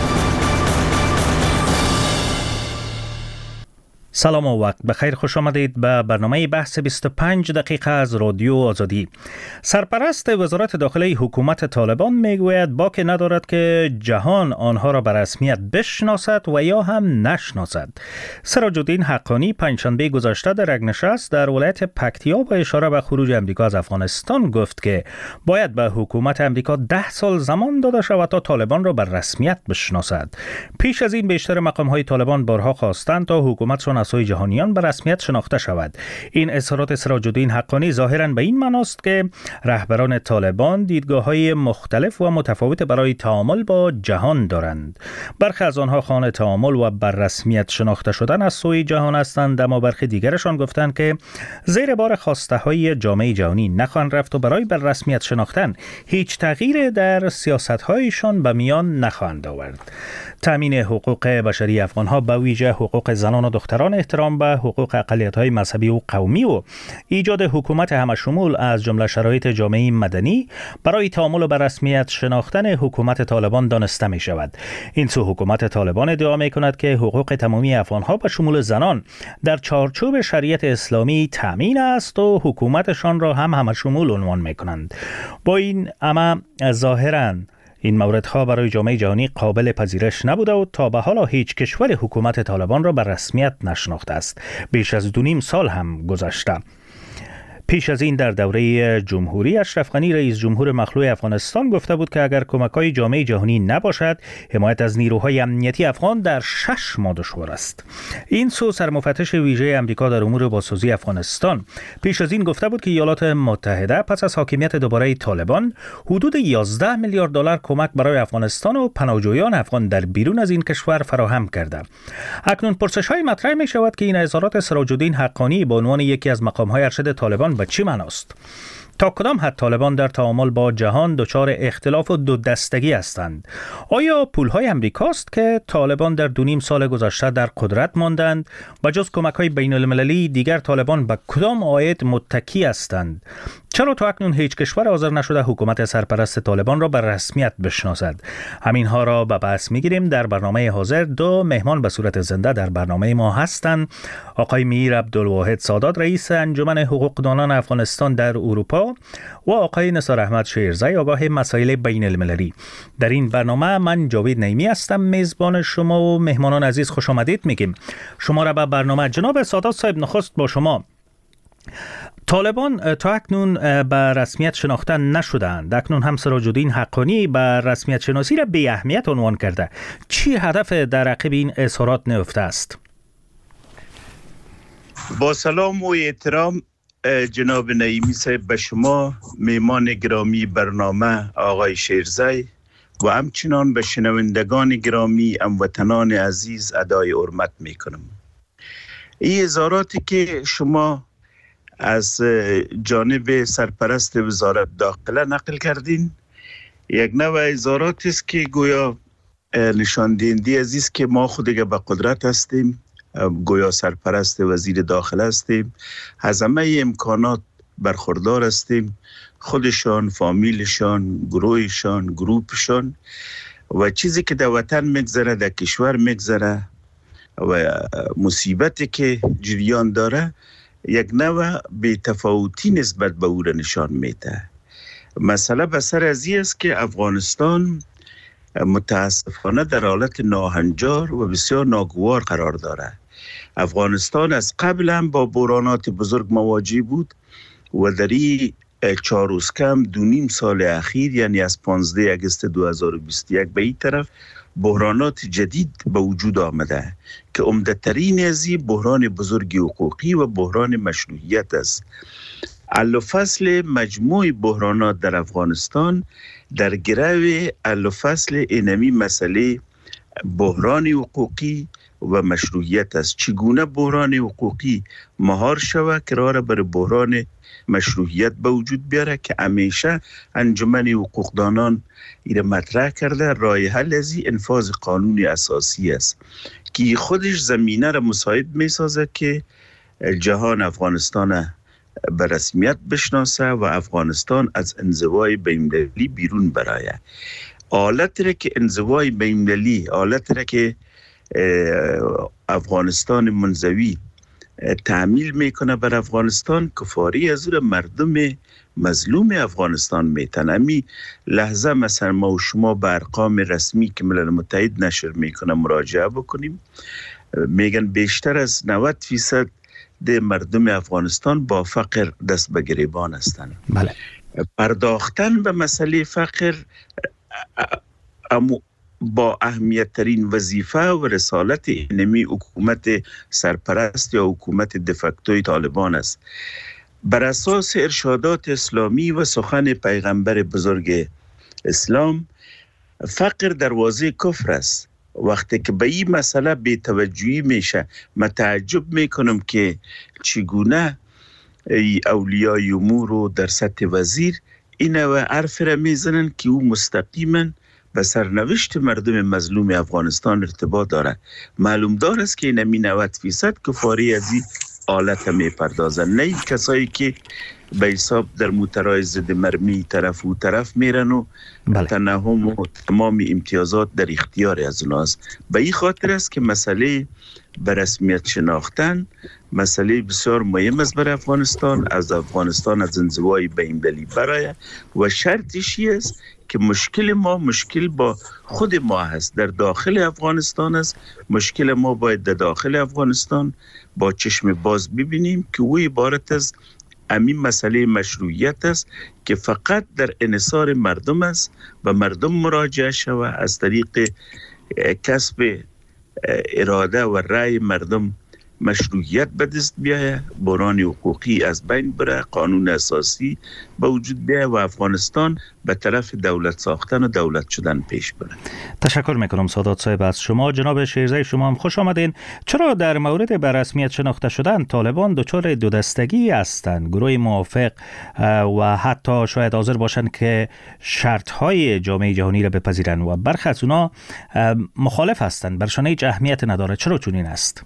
سلام و وقت بخیر، خوش آمدید به برنامه بحث 25 دقیقه از رادیو آزادی. سرپرست وزارت داخلی حکومت طالبان میگوید باکی ندارد که جهان آنها را به رسمیت بشناسد و یا هم نشناسد. سراج الدین حقانی پنجشنبه گذشته در یک نشست در ولایت پکتیا با اشاره به خروج امریکا از افغانستان گفت که باید به حکومت امریکا 10 سال زمان داده شود تا طالبان را به رسمیت بشناسد. پیش از این بیشتر مقام‌های طالبان بارها خواستند تا حکومتشان از سوی جهانیان به رسمیت شناخته شود. این اظهارات سراج الدین حقانی ظاهراً به این معناست که رهبران طالبان دیدگاه‌های مختلف و متفاوت برای تعامل با جهان دارند. برخی از آنها خواهان تعامل و بر رسمیت شناخته شدن از سوی جهان هستند، اما برخی دیگرشان گفتند که زیر بار خواسته‌های جامعه جهانی نخواهند رفت و برای بر رسمیت شناختن هیچ تغییر در سیاست‌هایشان به میان نخواهند آورد. تامین حقوق بشری افغان‌ها به ویژه حقوق زنان و دختران، احترام به حقوق اقلیت‌های مذهبی و قومی و ایجاد حکومت همشمول از جمله شرایط جامعه مدنی برای تعامل و به رسمیت شناختن حکومت طالبان دانسته می شود. این سو حکومت طالبان ادعا می کند که حقوق تمامی افغان‌ها به شمول زنان در چارچوب شریعت اسلامی تامین است و حکومتشان را هم همشمول عنوان می کنند. با این اما ظاهراً این موردها برای جامعه جهانی قابل پذیرش نبوده و تا به حال هیچ کشور حکومت طالبان را به رسمیت نشناخته است. بیش از 2.5 سال هم گذشته. پیش از این در دوره جمهوری اشرف غنی رئیس جمهور مخلوع افغانستان گفته بود که اگر کمک‌های جامعه جهانی نباشد حمایت از نیروهای امنیتی افغان در 6 ماه دشوار است. این سو سرمفتش ویژه آمریکا در امور بازسازی افغانستان پیش از این گفته بود که ایالات متحده پس از حاکمیت دوباره طالبان حدود 11 میلیارد دلار کمک برای افغانستان و پناهجویان افغان در بیرون از این کشور فراهم کرده. اکنون پرسش‌های مطرح می‌شود که این اظهارات سراج الدین حقانی به عنوان یکی از مقام‌های ارشد طالبان به چه معناست؟ تا کدام حد طالبان در تعامل با جهان دچار اختلاف و دو دستگی هستند؟ آیا پولهای امریکاست که طالبان در 2.5 سال گذشته در قدرت ماندند و جز کمک‌های بین المللی دیگر طالبان به کدام عاید متکی هستند؟ چرا تا اکنون هیچ کشور حاضر نشده حکومت سرپرست طالبان را به رسمیت بشناسد؟ همینها را به بحث می‌گیریم. در برنامه حاضر دو مهمان به صورت زنده در برنامه ما هستند. آقای میر عبدالواحد سادات رئیس انجمن حقوقدانان افغانستان در اروپا و آقای نثار احمد شیرزی آگاه مسائل بین المللی. در این برنامه من جاوید نعیمی هستم میزبان شما و مهمانان عزیز خوش آمدید میگیم. شما را به برنامه. جناب سادات صاحب، نخست با شما. طالبان تا اکنون به رسمیت شناخته نشدند. اکنون هم سراج الدین حقانی به رسمیت شناسی را بی اهمیت عنوان کرده. چی هدف در عقب این اظهارات نهفته است؟ با سلام و احترام جناب نعیمی صاحب به شما، میمان گرامی برنامه آقای شیرزی و همچنان به شنوندگان گرامی هموطنان عزیز ادای حرمت میکنم. این اظهاراتی که شما از جانب سرپرست وزارت داخله نقل کردین یک نوع اظهاراتی است که گویا نشان دهنده است که ما خود دیگه به قدرت هستیم، گویا سرپرست وزیر داخله هستیم، از همه امکانات برخوردار هستیم، خودشان، فامیلشان، گروهشان، گروپشان و چیزی که در وطن میگذره، در کشور میگذره و مصیبتی که جریان داره یک نوع بی‌تفاوتی نسبت به او را نشان میده. مسئله بسر از این است که افغانستان متاسفانه در حالت ناهنجار و بسیار ناگوار قرار داره. افغانستان از قبل هم با بحرانات بزرگ مواجه بود و در این 4 روز کم 2.5 سال اخیر، یعنی از 15 اگست 2021 به این طرف، بحرانات جدید به وجود آمده که عمده‌ترین از این بحران بزرگ حقوقی و بحران مشروعیت است. حل و فصل مجموع بحرانات در افغانستان در گرو حل و فصل اینمی مسئله بحران حقوقی و مشروعیت است. چگونه بحران حقوقی مهار شود که راه بر بحران مشروعیت به وجود بیاره که همیشه انجمن حقوقدانان این مطرح کرده. راه حل از انفاذ قانون اساسی است که خودش زمینه را مساعد می سازه که جهان افغانستان به رسمیت بشناسه و افغانستان از انزوای بین‌المللی بیرون برآید. حالت را که انزوای بین‌المللی، حالت را که افغانستان منزوی تعمیل میکنه بر افغانستان، کفاری از او مردم مظلوم افغانستان میتن. امی لحظه مثلا ما و شما به ارقام رسمی که ملل متحد نشر میکنه مراجعه بکنیم، میگن بیشتر از 90% ده مردم افغانستان با فقر دست به گریبان هستند. بله. پرداختن به مسئله فقر با اهمیت ترین وظیفه و رسالت اینمی حکومت سرپرست یا حکومت دفکتوی طالبان است. بر اساس ارشادات اسلامی و سخن پیغمبر بزرگ اسلام، فقر دروازه کفر است. وقتی که به این مسئله بی‌توجهی میشه، من تعجب میکنم که چگونه اولیای امور رو در سطح وزیر این و حرف را میزنن که او مستقیما به سرنوشت مردم مظلوم افغانستان ارتباط داره. معلوم دار است که اینمی 90% کفاری از این حالت میپردازن، نه کسایی که به حساب در موترهای ضد مرمی طرف و طرف میرن و تنهم و تمام امتیازات در اختیار از اوناست. به این خاطر است که مسئله به رسمیت شناختن مسئله بسیار مهم است برای افغانستان، از انزوای بین‌المللی برای و شرطشی است که مشکل با خود ما هست، در داخل افغانستان است. مشکل ما باید در داخل افغانستان با چشم باز ببینیم که او عبارت از همین مسئله مشروعیت است که فقط در انحصار مردم است و مردم مراجعه شود از طریق کسب اراده و رأی مردم مشروعیت به دست بیاید، بحران حقوقی از بین بره، قانون اساسی به وجود بیاید و افغانستان به طرف دولت ساختن و دولت شدن پیش بره. تشکر میکنم سادات صاحب از شما. جناب شیرزی شما هم خوش آمدین. چرا در مورد به رسمیت شناخته شدن طالبان دچار دو دستگی هستند؟ گروه موافق و حتی شاید حاضر باشند که شرط‌های جامعه جهانی را بپذیرند و برخی از اونا مخالف هستند، برشان هیچ اهمیت نداره. چرا چنین است؟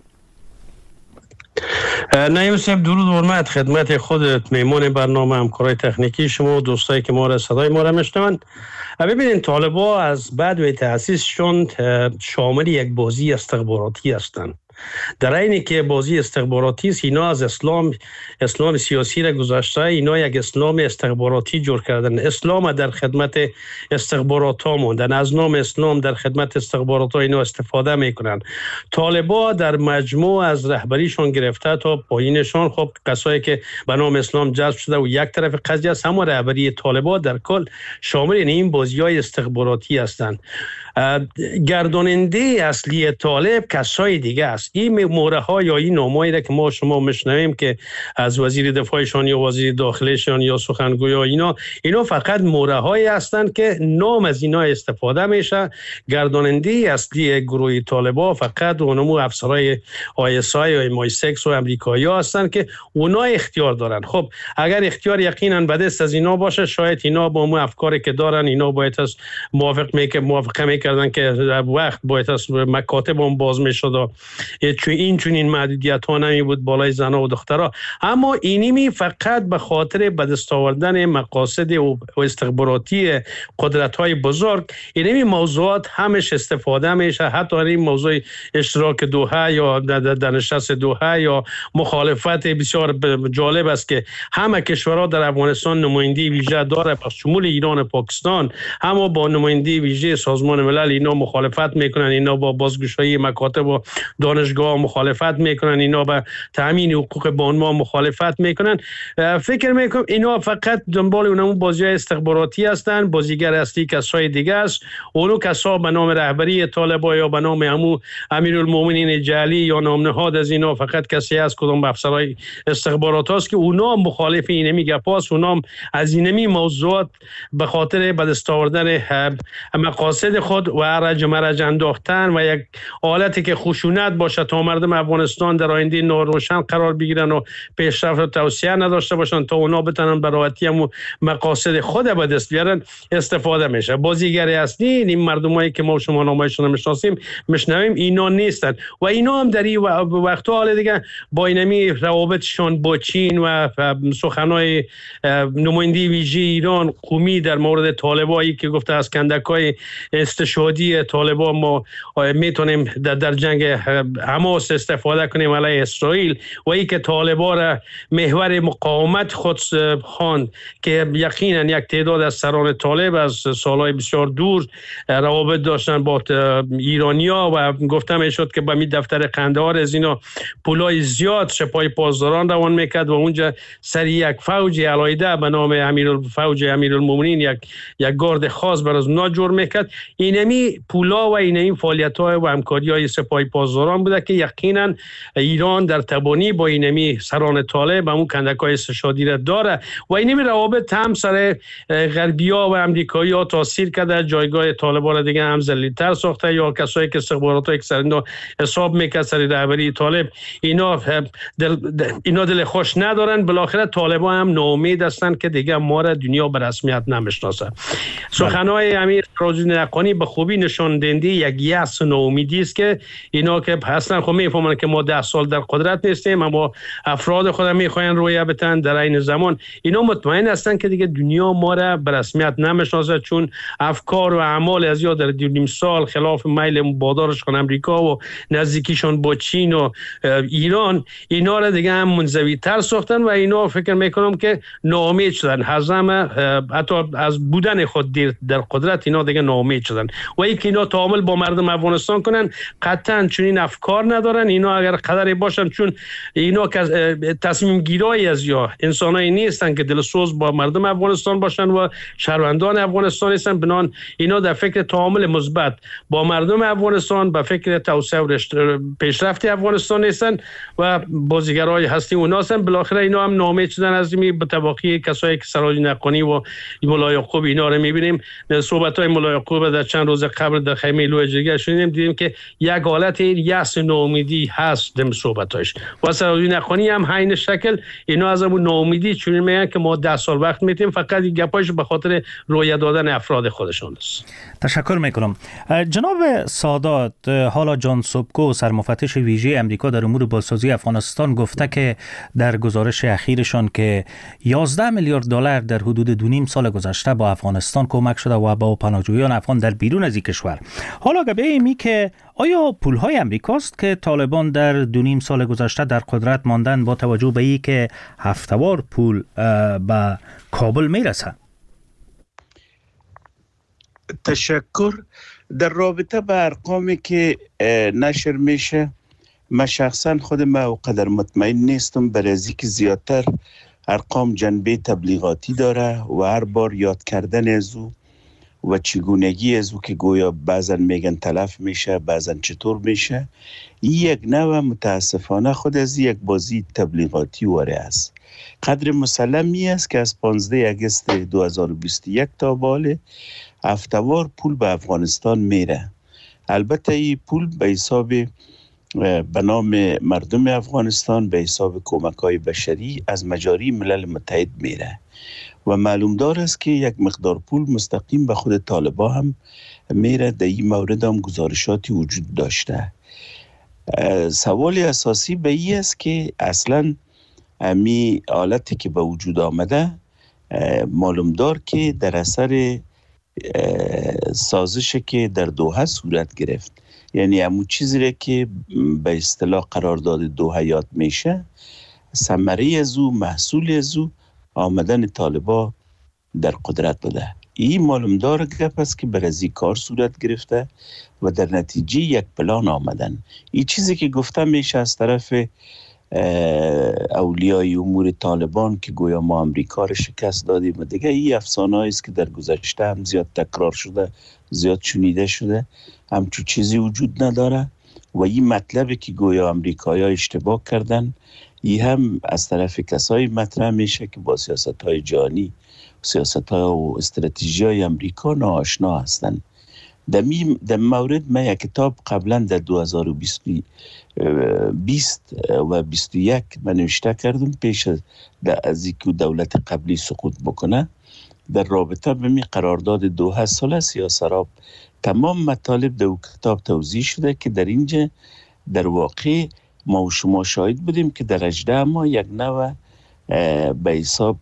نعیم صاحب درود و حرمت خدمت خودت، میمون برنامه، همکارای تکنیکی شما و دوستایی که ما را صدای ما را میشنوند. ببینید طالبان از بعد و تأسیسشون شامل یک بازی استخباراتی هستند. در اینی که بازی استخباراتی است، اینا از اسلام سیاسی را گذاشته، اینا یک اسلام استخباراتی جور کردن. اسلام در خدمت استخبارات ها موندن، از نام اسلام در خدمت استخبارات ها اینا استفاده میکنن. طالبان در مجموع از رهبریشون گرفته تا پایینشون، خب کسایی که به نام اسلام جذب شده و یک طرف قضیه است، اما رهبری طالبان در کل شامل این بازی های استخباراتی هستند. گرداننده اصلی طالب کسای دیگه است. است. این موره ها یا این نامه‌ای را که ما شما میشنویم که از وزیر دفاعشان یا وزیر داخلشان یا سخنگویا اینا فقط موره هایی هستند که نام از اینا استفاده میشه. گرداننده اصلی گروه طالبان فقط اونمو افسرای ISI و MI6 و امریکایی هستند که اونا اختیار دارن. خب اگر اختیار یقینا به دست از اینا باشه، شاید اینا با مو افکاری که دارن اینا باید از موافقه میکردن که وقت باید از مکاتب هم باز میشد، چون این محدودیت ها نمی بود بالای زنها و دخترها. اما اینی فقط به خاطر به دست آوردن مقاصد و استخباراتی قدرت های بزرگ اینمی موضوعات همش استفاده میشه. حتی این موضوع اشتراک دوحه یا در نشست دوحه یا مخالفت بسیار جالب است که همه کشورها در افغانستان نماینده ویژه داره، پس شمول ایران و پاکستان، اما با نماینده ویژه سازمان ملل اینا مخالفت میکنن، اینا با بازگشایی مکاتب و دانشگاه مخالفت میکنن، اینا با تامین حقوق بانوا مخالفت میکنن. فکر میکنم اینا فقط دنبال اونمون بازی استخباراتی هستن. بازیگر اصلی کسای دیگه است. اونو کسا به نام رهبری طالبان یا به نام امیرالمومنین جعلی یا نام نهاد از اینا فقط کسی از کدام افسرای استخبارات هست که اونا مخالف اینمی گپاست. اونا از اینمی موضوعات به خاطر به دست آوردن مقاصد خود و مرج انداختن و یک حالتی که خشونت باشه تا مردم افغانستان در آینده ناروشن قرار بگیرن و پیشرفت و توسعه نداشته باشن تا اونا بتونن به راحتی هم مقاصد خود به دست بیارن استفاده میشه. بازیگر اصلی این مردمایی که ما شما نامشون میشناسیم میشنویم اینا نیستن و اینا هم در این وقتا حال دیگه با اینمی روابطشان با چین و سخنای نماینده ویژه ایران قومی در مورد طالبایی که گفته از کندکای استشهادی طالبان ما میتونیم در جنگ حماس استفاده کنیم علیه اسرائیل و ای که طالبان را محور مقاومت خود خواند که یقینا یک تعداد از سران طالب از سالهای بسیار دور روابط داشتن با ایرانیا و گفته میشد که به می دفتر قندهار از اینا پولای زیاد سپاه پاسداران روان میکرد و اونجا سر یک فوج علاوه به نام امیرالمومنین یک گارد خاص برای اونا جور میکرد. اینمی پولا و اینمی فعالیت‌ها و همکاری‌های سپاه پاسداران بوده که یقینا ایران در تبانی با اینمی سران طالب همون کندکای استشهادی را داره و اینمی روابط هم سر غربی‌ها و امریکایی‌ها تاثیر کرده، جایگاه طالبان را دیگه هم ذلیل‌تر ساخته یا کسایی که استخبارات ها اکثر حساب میکرد سر رهبری طالب اینا دل خوش ندارن. بالاخره طالبان هم ناامید هستند که دیگه ما را دنیا به رسمیت نمیشناسه. سخنهای امیر سراج حقانی به خوبی نشان دهنده یک یأس و ناامیدی است که اینا که اصلا خب میفهمن که ما 10 سال در قدرت نیستیم، اما افراد خود میخواین رویه بتن. در این زمان اینا مطمئن هستند که دیگه دنیا ما را به رسمیت نمیشناسه، چون افکار و اعمال از یا در 2.5 سال خلاف میل مبادرشون امریکا و نزدیکیشون با چین و ایران اینا را دیگه هم منزوی تر ساختن و اینا فکر میکنم که ناامید شدن. حتی از بودن خود در قدرت اینا دیگه ناامید شدن و اینکه اینا تعامل با مردم افغانستان کنن قطعا چون این افکار ندارن. اینا اگر قدری باشن، چون اینا که تصمیم گیرایی از یا انسانایی نیستن که دلسوز با مردم افغانستان باشن و شهروندان افغانستان هستن، بنان اینا در فکر تعامل مثبت با مردم افغانستان به فکر توسعه و پیشرفت افغانستان هستن و بازیگرای هستی اونا هستن. بالاخره اینا هم ناامید شدن از این بتباقی کسایی که سراج نقانی و مولا یعقوب اینا رو میبینیم. صحبت‌های مولا یعقوب در چند روز قبل در خیمه لوجرگه شنیدیم، دیدیم که یک حالت یأس ناامیدی هست در صحبتاش و سراج نقانی هم همین شکل اینا از اون ناامیدی چون میگن که ما 10 سال وقت میتیم، فقط این گپاش به خاطر رویه دادن افراد خودشون است. تشکر میکنم. جناب سادات، حالا جان سوبکو سرمفتش ویژه امریکا در امور بازسازی افغانستان گفته که در گزارش اخیرشان که 11 میلیارد دلار در حدود 2.5 سال گذشته با افغانستان کمک شده و با پناهجویان افغان در بیرون از این کشور. حالا گبه ایمی که آیا پولهای امریکاست که طالبان در 2.5 سال گذشته در قدرت ماندن با توجه به این که هفته‌وار پول به کابل میرسه؟ تشکر. در رابطه به ارقامی که نشر میشه، من شخصا خودم اوقدر مطمئن نیستم، برای از اینکه زیادتر ارقام جنبه تبلیغاتی داره و هر بار یاد کردن از او و چگونگی از او که گویا بعضا میگن تلف میشه، بعضا چطور میشه. یک نوع متاسفانه خود از یک بازی تبلیغاتی واره است. قدر مسلمی است که از 15 اگست 2021 تا باله هفته‌وار پول به افغانستان میره. البته این پول به حساب به نام مردم افغانستان، به حساب کمک‌های بشری از مجاری ملل متحد میره و معلوم دار است که یک مقدار پول مستقیم به خود طالبان هم میره. در این مورد هم گزارشاتی وجود داشته. سوال اساسی به این است که اصلا امی حالتی که به وجود آمده معلوم دار که در اثر سازشی که در دوحه صورت گرفت، یعنی همون چیزی که به اصطلاح قرارداد دوحه یاد میشه، ثمره از او، محصول از او آمدن طالبان در قدرت بوده. این معلوم دار گپ است که بر از این کار صورت گرفته و در نتیجه یک پلان آمدن. این چیزی که گفته میشه از طرف اولیای امور طالبان که گویا ما امریکا را شکست دادیم و دیگه، این افسانه‌ای است که در گذشته هم زیاد تکرار شده، زیاد شنیده شده، همچون چیزی وجود نداره. و این مطلبی که گویا امریکایی‌ها اشتباه کردن، این هم از طرف کسایی مطرح میشه که با سیاست‌های جهانی، سیاست‌ها و استراتژی‌های امریکا ناآشنا هستند. در مورد من یک کتاب قبلا در 2020 و 21 من نوشته کردم پیش از اینکه دولت قبلی سقوط بکنه، در رابطه به می قرارداد دوحه صلح سیاه‌سراب. تمام مطالب در کتاب توضیح شده که در اینجا در واقع ما و شما شاهد بودیم که در 18 ماه یک نوع به حساب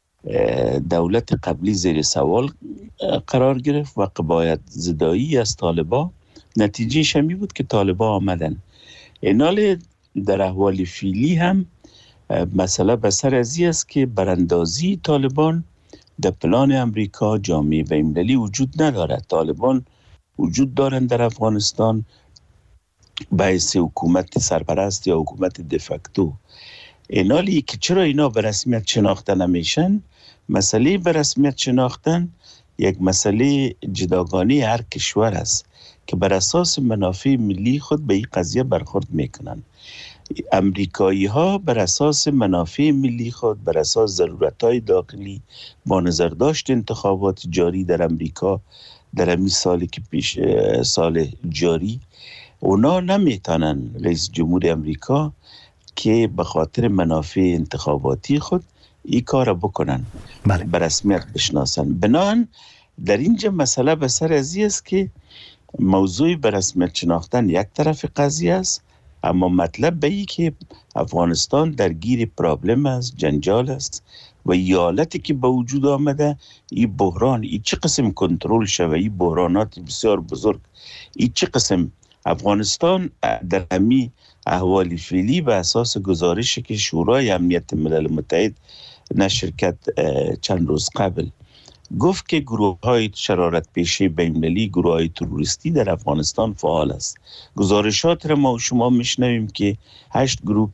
دولت قبلی زیر سوال قرار گرفت و قبایت زدایی از طالبان. نتیجه شمی بود که طالبان آمدن. اینال در احوال فعلی هم مسئله بسر ازی است که براندازی طالبان در پلان امریکا جامعه بین‌المللی وجود ندارد. طالبان وجود دارند در افغانستان به حیث حکومت سرپرست یا حکومت دفکتو. اینالی که چرا اینا به رسمیت شناخته نمیشن، مسئله به رسمیت شناختن یک مسئله جداگانه هر کشور است که بر اساس منافع ملی خود به این قضیه برخورد میکنن. امریکایی ها بر اساس منافع ملی خود، بر اساس ضرورت‌های داخلی، با نظر داشت انتخابات جاری در امریکا در همین سالی که پیش سال جاری، اونا نمیتونن رئیس جمهور امریکا که به خاطر منافع انتخاباتی خود این کار بکنن، به رسمیت بشناسن. بنابراین در اینجا مسئله به سر ازی است که موضوع به رسمیت شناختن یک طرف قضیه است، اما مطلب به این که افغانستان درگیر پرابلم است، جنجال است و این حالتی که به وجود آمده، این بحران، این چه قسم کنترل شوه، این بحرانات بسیار بزرگ، این چه قسم افغانستان در همی احوال فعلی به اساس گزارشی که شورای امنیت ملل متحد نشر کرد چند روز قبل، گفت که گروه‌های شرارت پیشه بین‌المللی، گروه‌های تروریستی در افغانستان فعال است. گزارشات را ما و شما میشنویم که 8 گروه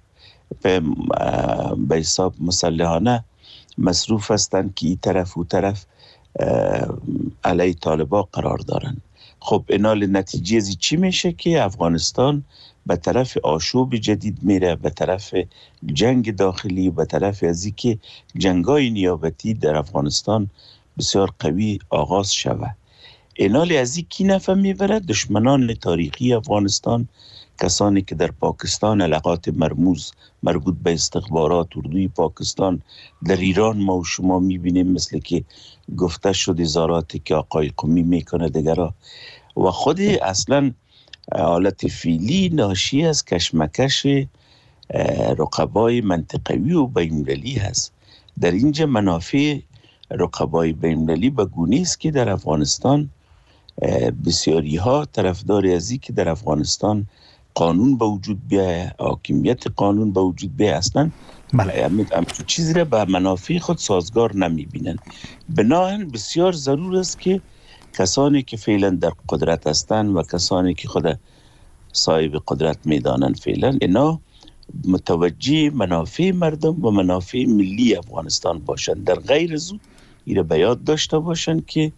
به حساب مسلحانه مصروف هستند که این طرف و طرف علیه طالبان قرار دارند. خب اینال نتیجه از چی میشه که افغانستان به طرف آشوب جدید میره، به طرف جنگ داخلی، به طرف از اینکه جنگای نیابتی در افغانستان بسیار قوی آغاز شود. اینال از این کی نفع میبرد؟ دشمنان تاریخی افغانستان، کسانی که در پاکستان علاقات مرموز مربوط به استخبارات اردوی پاکستان، در ایران ما و شما میبینیم مثل که گفته شد ازاراتی که آقای قمی میکنه دیگرها، و خود اصلا حالت فعلی ناشی از کشمکش رقبای منطقوی و بین‌المللی هست. در اینجا منافع رقبای بین‌المللی به گونه است که در افغانستان بسیاری ها طرفدار ازی که در افغانستان قانون به وجود بیاید، حاکمیت قانون به وجود بیاید، اصلا همچون چیزی را به منافع خود سازگار نمی بینن. بنابراین بسیار ضرور است که کسانی که فعلا در قدرت هستند و کسانی که خود صاحب قدرت میدانند فعلا، اینا متوجه منافع مردم و منافع ملی افغانستان باشند. در غیر از او این را به یاد داشته باشند که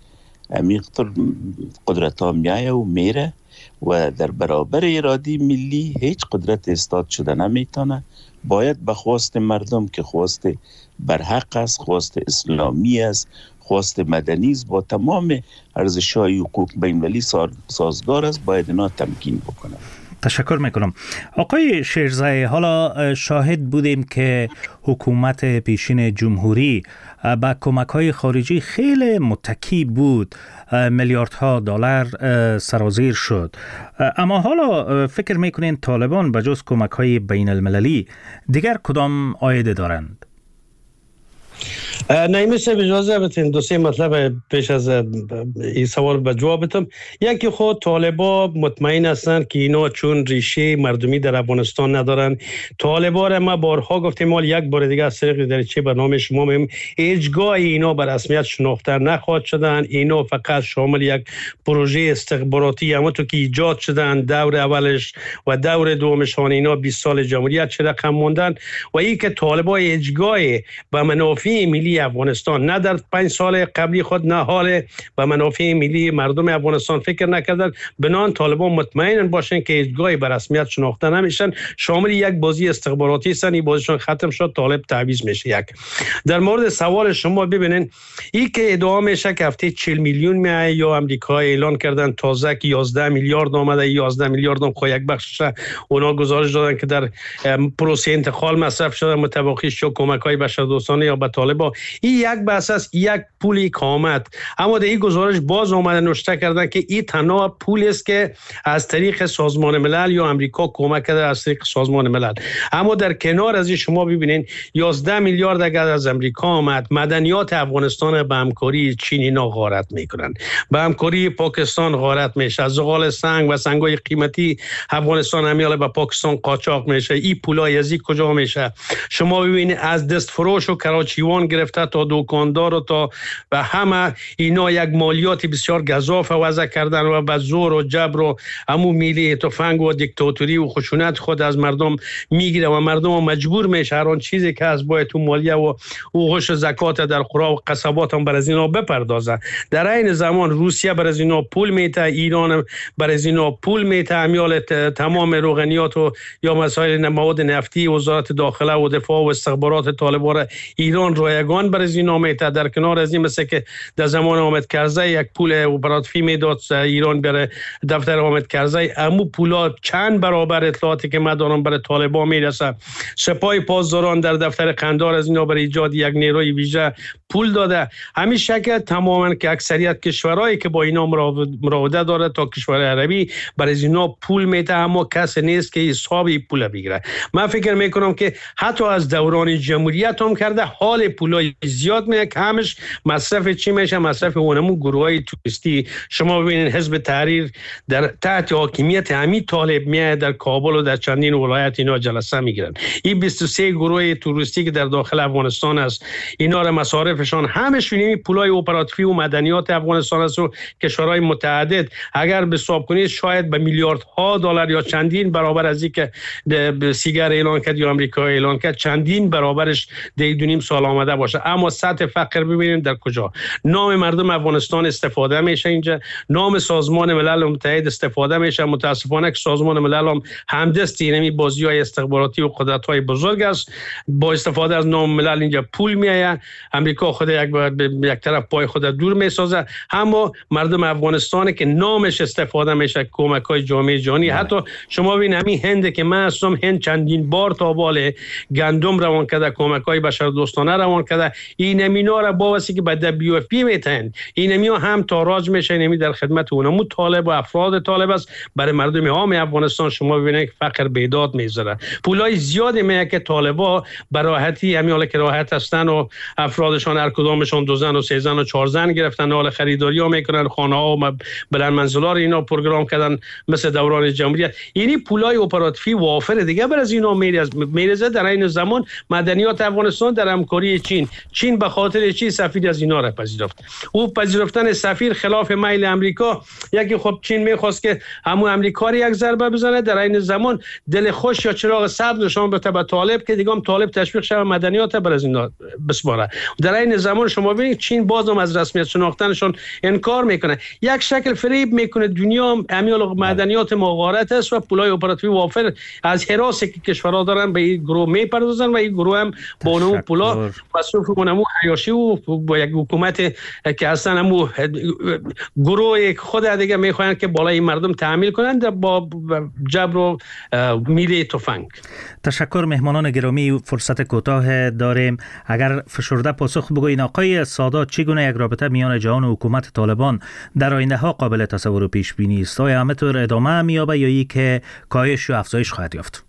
امیقتر قدرت ها میایه و میره و در برابر اراده ملی هیچ قدرت استاد شده نمیتونه. باید به خواست مردم که خواست برحق است، خواست اسلامی است، خواست مدنی است، با تمام ارزش‌های حقوق بین‌المللی سازگار است، باید اینا تمکین بکنه. تشکر میکنم. آقای شیرزای، حالا شاهد بودیم که حکومت پیشین جمهوری با کمک‌های خارجی خیلی متکی بود، میلیاردها دلار سرازیر شد. اما حالا فکر میکنین طالبان به جز کمک‌های بین المللی دیگر کدام عایده دارند؟ نایمی صاحب اجازه بتین دو سه مطلب پیش از این سوال به جواب بدم. یکی خود طالبا مطمئن هستند که اینا چون ریشه مردمی در افغانستان ندارن. طالبا را ما بارها گفتیم، مال یک بار دیگه از طریق دریچه برنامه شما میم، هیچگاه اینا به رسمیت شناخته نخواهد شدن. اینا فقط شامل یک پروژه استخباراتی همونطور که ایجاد شدن دور اولش و دور دومشان اینا 20 سال جمهوریت چه رقم موندن و این که طالبا هیچگاه به منافع ملی افغانستان نه در 5 سال قبلی خود نه حال به منافع ملی مردم افغانستان فکر نکردن. بنان طالبان مطمئن باشن که هیچگاه به رسمیت شناخته نمیشن، شامل یک بازی استخباراتی هستن. این بازیشون ختم شد، طالب تعویض میشه. یک در مورد سوال شما ببینین، این که ادعا میشه که هفته 40 میلیون میای یا امریکا اعلان کردن تازه که 11 میلیارد آمده، 11 میلیارد هم یک بخشش اونا گزارش دادن که در پروسه انتقال مصرف شده، متوقی شو کمک‌های بشردوستانه یا به طالبان. این یک بحث است، یک پولی که آمد. اما در این گزارش باز آمده نوشته کردن که این تنها پولی است که از طریق سازمان ملل یا امریکا کمک کرده از طریق سازمان ملل. اما در کنار از این شما ببینین 11 میلیارد اگر از امریکا آمد، مدنیات افغانستان به همکاری چین اینا غارت میکنن، به همکاری پاکستان غارت میشه. از زغال سنگ و سنگای قیمتی افغانستان همیاله به پاکستان قاچاق میشه. این پولای از کجا میشه؟ شما ببینید از دست فروش و کراچیوان گرفته تا دکاندار و تا و همه اینا یک مالیات بسیار گزاف وضع کردن و به زور و جبر و همون میلی تفنگ و دیکتاتوری و خشونت خود از مردم میگیره و مردم مجبور میشه هر آن چیزی که از باید تو مالیه و غش زکات در قرى و قصبات هم بر از اینا بپردازه. در این زمان روسیه بر از اینا پول میته، ایران بر از اینا پول میته، امیال تمام روغنیات و یا مسائل مواد نفتی وزارت داخله و دفاع و استخبارات طالبان ایران رایگان بر از اینا میته. در کنار از این مثل که در زمان حامد کرزی یک پول اپراتیفی میداد ایران برای دفتر حامد کرزی، امو پولا چند برابر اطلاعاتی که ما دارم برای طالبان میرسه. سپاه پاسداران در دفتر قندار از اینا برای ایجاد یک نیروی ویژه پول داده. همین شکل تماما که اکثریت کشورهایی که با اینا مراوده داره تا کشور عربی برای اینا پول میده، اما کسی نیست که حسابی پول بگیره. من فکر میکنم که حتی از دوران جمهوریت هم کرده، حال پولای زیاد میاد که همش مصرف چی میشه؟ مصرف اونمون گروهای توریستی. شما ببینید حزب تحریر در تحت حاکمیت همین طالب میاد در کابل و در چندین ولایت اینا جلسه میگیرن. این 23 گروه توریستی که در داخل افغانستان است، اینا را مصارفشان همش این پولای اپراتیفی و مدنیات افغانستان است و کشورهای متعدد اگر به حساب کنید شاید به میلیاردها دلار یا چندین برابر از این که سیگر اعلان کرد یا آمریکا اعلان کرد، چندین برابرش در 2.5 سال آمده باشه. اما سطح فقر ببینید در کجا. نام مردم افغانستان استفاده میشه اینجا، نام سازمان ملل متحد استفاده میشه. متاسفانه که سازمان ملل هم همدست اینمی بازی‌های استخباراتی و قدرت‌های بزرگ است. با استفاده از نام ملل اینجا پول میآید. امریکا خود یک طرف پای خود دور میسازه، اما مردم افغانستان که نامش استفاده میشه کمک‌های جامعه جهانی. حتی شما ببین همین هند که من هستم، هند چندین بار تا بال گندم روان کرده، کمک‌های بشردوستانه روان کرده. این امینا را با واسه که به WFP میتن، این امیا هم تاراج میشه، نمی در خدمت اونمو طالب و افراد طالب است. برای مردم عام افغانستان شما ببینید که فقر بیداد میذاره. پولای زیادی میه که طالبا به راحتی همیاله که راحت هستن و افرادشان هر کدامشون 2 زن و 3 زن و 4 زن گرفتن، حال خریداری ها میکنن، خانه ها و بلند منزلا رو اینا پروگرام کردن مثل دوران جمهوریت. یعنی پولای اپراتیفی وافر دیگه بر از اینا میرزه. در این زمان مدنیات افغانستان در همکاری چین چین به خاطر چی سفیر از اینا را پذیرفت؟ او پذیرفتن سفیر خلاف میل امریکا. یکی خب چین میخواست که همون امریکا را یک ضربه بزنه، در این زمان دل خوش یا چراغ سبز نشان بده به طالب که دیگه هم طالب تشویق شود مدنیات بر از اینا بسپاره. در این زمان شما ببینید چین بازم از رسمیت شناختنشون انکار میکنه، یک شکل فریب میکنه دنیا امیال مدنیات مغارت است و پولای اپراتیوی وافر از حراسی که کشورها دارن به این گروه میپردازن و این گروه هم با اونمو پولا مصروف اونمو حیاشی و با یک حکومت که اصلا همو گروه خود دیگه میخواین که بالای مردم تحمیل کنند با جبر و میل تفنگ. تشکر مهمانان گرامی. فرصت کوتاه داریم، اگر فشرده پاسخ بگوین آقای سادات چگونه یک رابطه میان جهان و حکومت طالبان در آینده ها قابل تصور و پیش بینی است؟ آیا همینطور ادامه می‌یابد یا ای که کاهش و افزایش خواهد یافت؟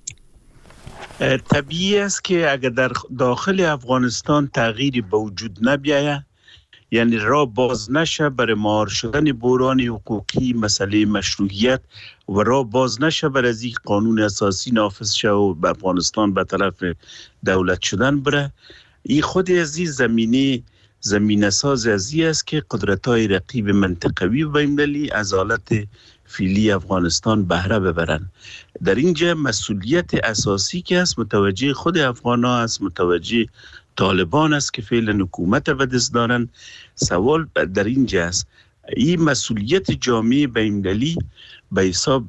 طبیعی است که اگر در داخل افغانستان تغییری به وجود نبیاید، یعنی راه باز نشه برای مهار شدن بحران حقوقی، مسئله مشروعیت و راه باز نشه برای از این قانون اساسی نافذ شه و به افغانستان به طرف دولت شدن بره، این خود از این زمینه ساز از این است که قدرت‌های رقیب منطقوی و بین‌المللی از حالت فعلی افغانستان بهره ببرن. در اینجا مسئولیت اساسی که است متوجه خود افغان‌ها است، متوجه طالبان است که فعلا حکومت به دست دارن. سوال در اینجا است، این مسئولیت جامعه بین‌المللی به حساب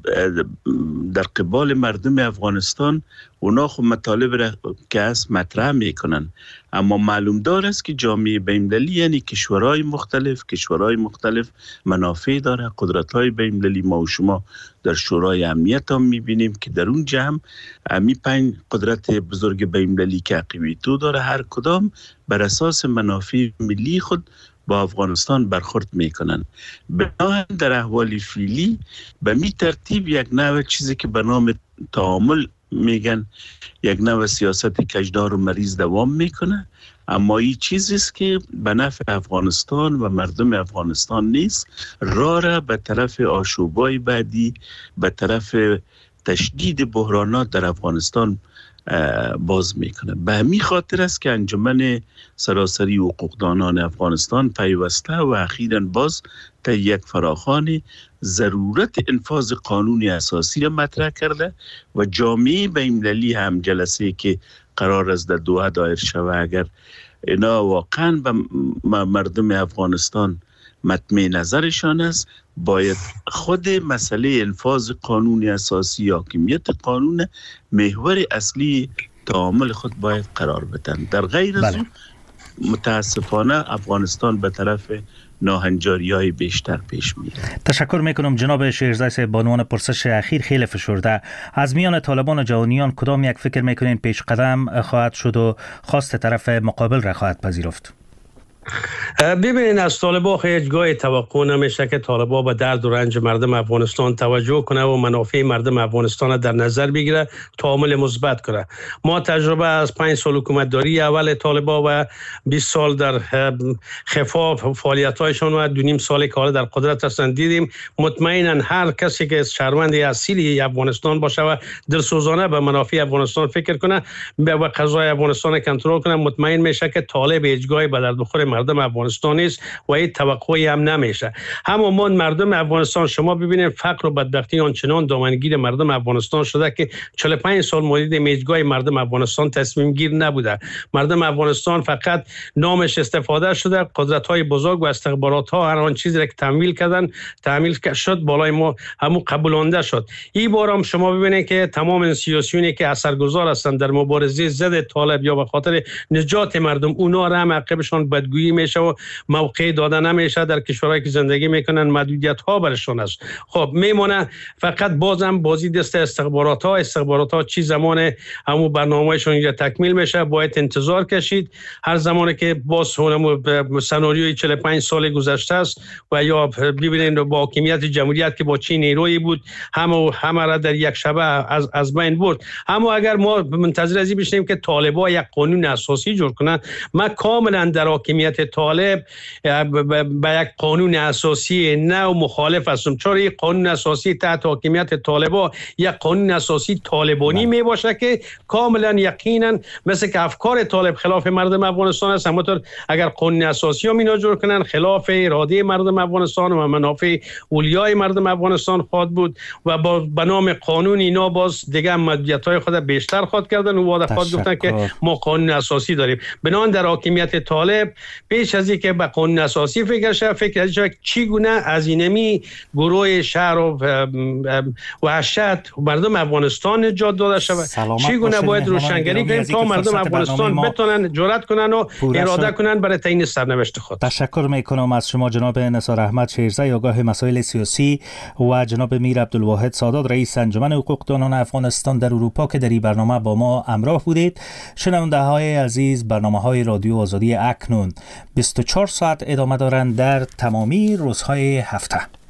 در قبال مردم افغانستان اونا خود مطالب را که است مطرح میکنن، اما معلوم دار است که جامعه بین‌المللی یعنی کشورهای مختلف منافع داره، قدرت‌های بین‌المللی. ما و شما در شورای امنیت هم میبینیم که در اون جمع همی 5 قدرت بزرگ بین‌المللی که عقیدتو داره، هر کدام بر اساس منافع ملی خود با افغانستان برخورد میکنن. بنابراین در احوال فعلی به می ترتیب یک نوع چیزی که به نام تعامل میگن، یک نوع سیاست کجدار و مریض دوام میکنه، اما این چیزی است که به نفع افغانستان و مردم افغانستان نیست، راه را به طرف آشوبای بعدی، به طرف تشدید بحرانات در افغانستان باز میکنه. به همین خاطر است که انجمن سراسری حقوقدانان افغانستان پیوسته و اخیراً باز تا یک فراخوان ضرورت انفاذ قانون اساسی را مطرح کرده و جامعه بین‌المللی هم جلسه که قرار است در دوحه دایر شود، اگر اینا واقعاً به مردم افغانستان مطمئن نظرشان است، باید خود مسئله انفاذ قانون اساسی، حاکمیت قانون محور اصلی تعامل خود باید قرار بدن. در غیر از اون متاسفانه افغانستان به طرف ناهنجاری‌های بیشتر پیش میره. تشکر میکنم جناب شیرزای صاحب. بانوان پرسش اخیر خیلی فشرده، از میان طالبان و جهانیان کدام یک فکر میکنین پیش قدم خواهد شد و خواست طرف مقابل را خواهد پذیرفت؟ ببینید، از طالبان هیچگاه توقع نمیشه که طالبان به درد و رنج مردم افغانستان توجه کنه و منافع مردم افغانستان در نظر بگیره، تعامل مثبت کنه. ما تجربه از 5 سال حکومت داری اول طالبان و 20 سال در خفا فعالیت‌هایشان و 2.5 سالی که حالا در قدرت هستند دیدیم. مطمئنا هر کسی که شهروند اصیلی افغانستان باشه و دلسوزانه به منافع افغانستان فکر کنه و قضای افغانستان کنترل کنه، مطمئن میشه که طالب هیچگاه به درد بخور مردم افغانستان است و این توقعی هم نمیشه. همون مردم افغانستان، شما ببینید فقر و بدبختی آنچنان دامنگیر مردم افغانستان شده که 45 سال مورد میجگاه مردم افغانستان تصمیم گیر نبوده. مردم افغانستان فقط نامش استفاده شده، قدرت های بزرگ و استخبارات ها هر آن چیزی را که تحمیل شد بالای ما همو قبولانده شد. این بار هم شما ببینید که تمام سیاسیونی که اثرگذار هستند در مبارزه ضد طالب یا به خاطر نجات مردم، اونا را هم عقبشان بدگویی میشه و موقع داده نمیشه. در کشورهایی که زندگی میکنن محدودیت ها برشون است. خب میمونه فقط بازم بازی دست استخبارات ها چی زمان همو برنامه‌شون اینجا تکمیل میشه، باید انتظار کشید. هر زمانی که باز سناریوی 45 سال گذشته است و یا ببینید با حاکمیت جمهوریت که با چین نیرویی بود همه را در یک شبه از بین برد. اما اگر ما منتظر ازی بشیم که طالبان یک قانون اساسی جور کنن، ما کاملا در حاکمیت حاکمیت طالب به یک قانون اساسی نو مخالف هستم، چون این قانون اساسی تحت حاکمیت طالبا یک قانون اساسی طالبانی می باشه که کاملا یقینا مثل که افکار طالب خلاف مردم افغانستان است، همونطور اگر قانون اساسی هم اینا جور کنن خلاف اراده مردم افغانستان و منافع اولیای مردم افغانستان خواهد بود و به نام قانون اینا باز دیگه مدیت‌های خود بیشتر خواهد کردن و واضح خواهد گفتن که ما قانون اساسی داریم. بنان در حاکمیت طالب پیش از اینکه به قانون اساسی فکر شه چگونه از اینمی گروه شهر و وحشت مردم افغانستان نجات داده شود، چگونه باید روشنگری کنیم تا مردم افغانستان بتونن جرأت کنن و اراده کنن برای تعیین سرنوشت خود. تشکر میکنم از شما جناب نثار احمد شیرزی، آگاه مسائل سیاسی، و جناب میر عبدالواحد سادات، رئیس انجمن حقوقدانان افغانستان در اروپا که در این برنامه با ما همراه بودید. شنونده های عزیز، برنامه های رادیو آزادی اکنون 24 ساعت ادامه دارند در تمامی روزهای هفته.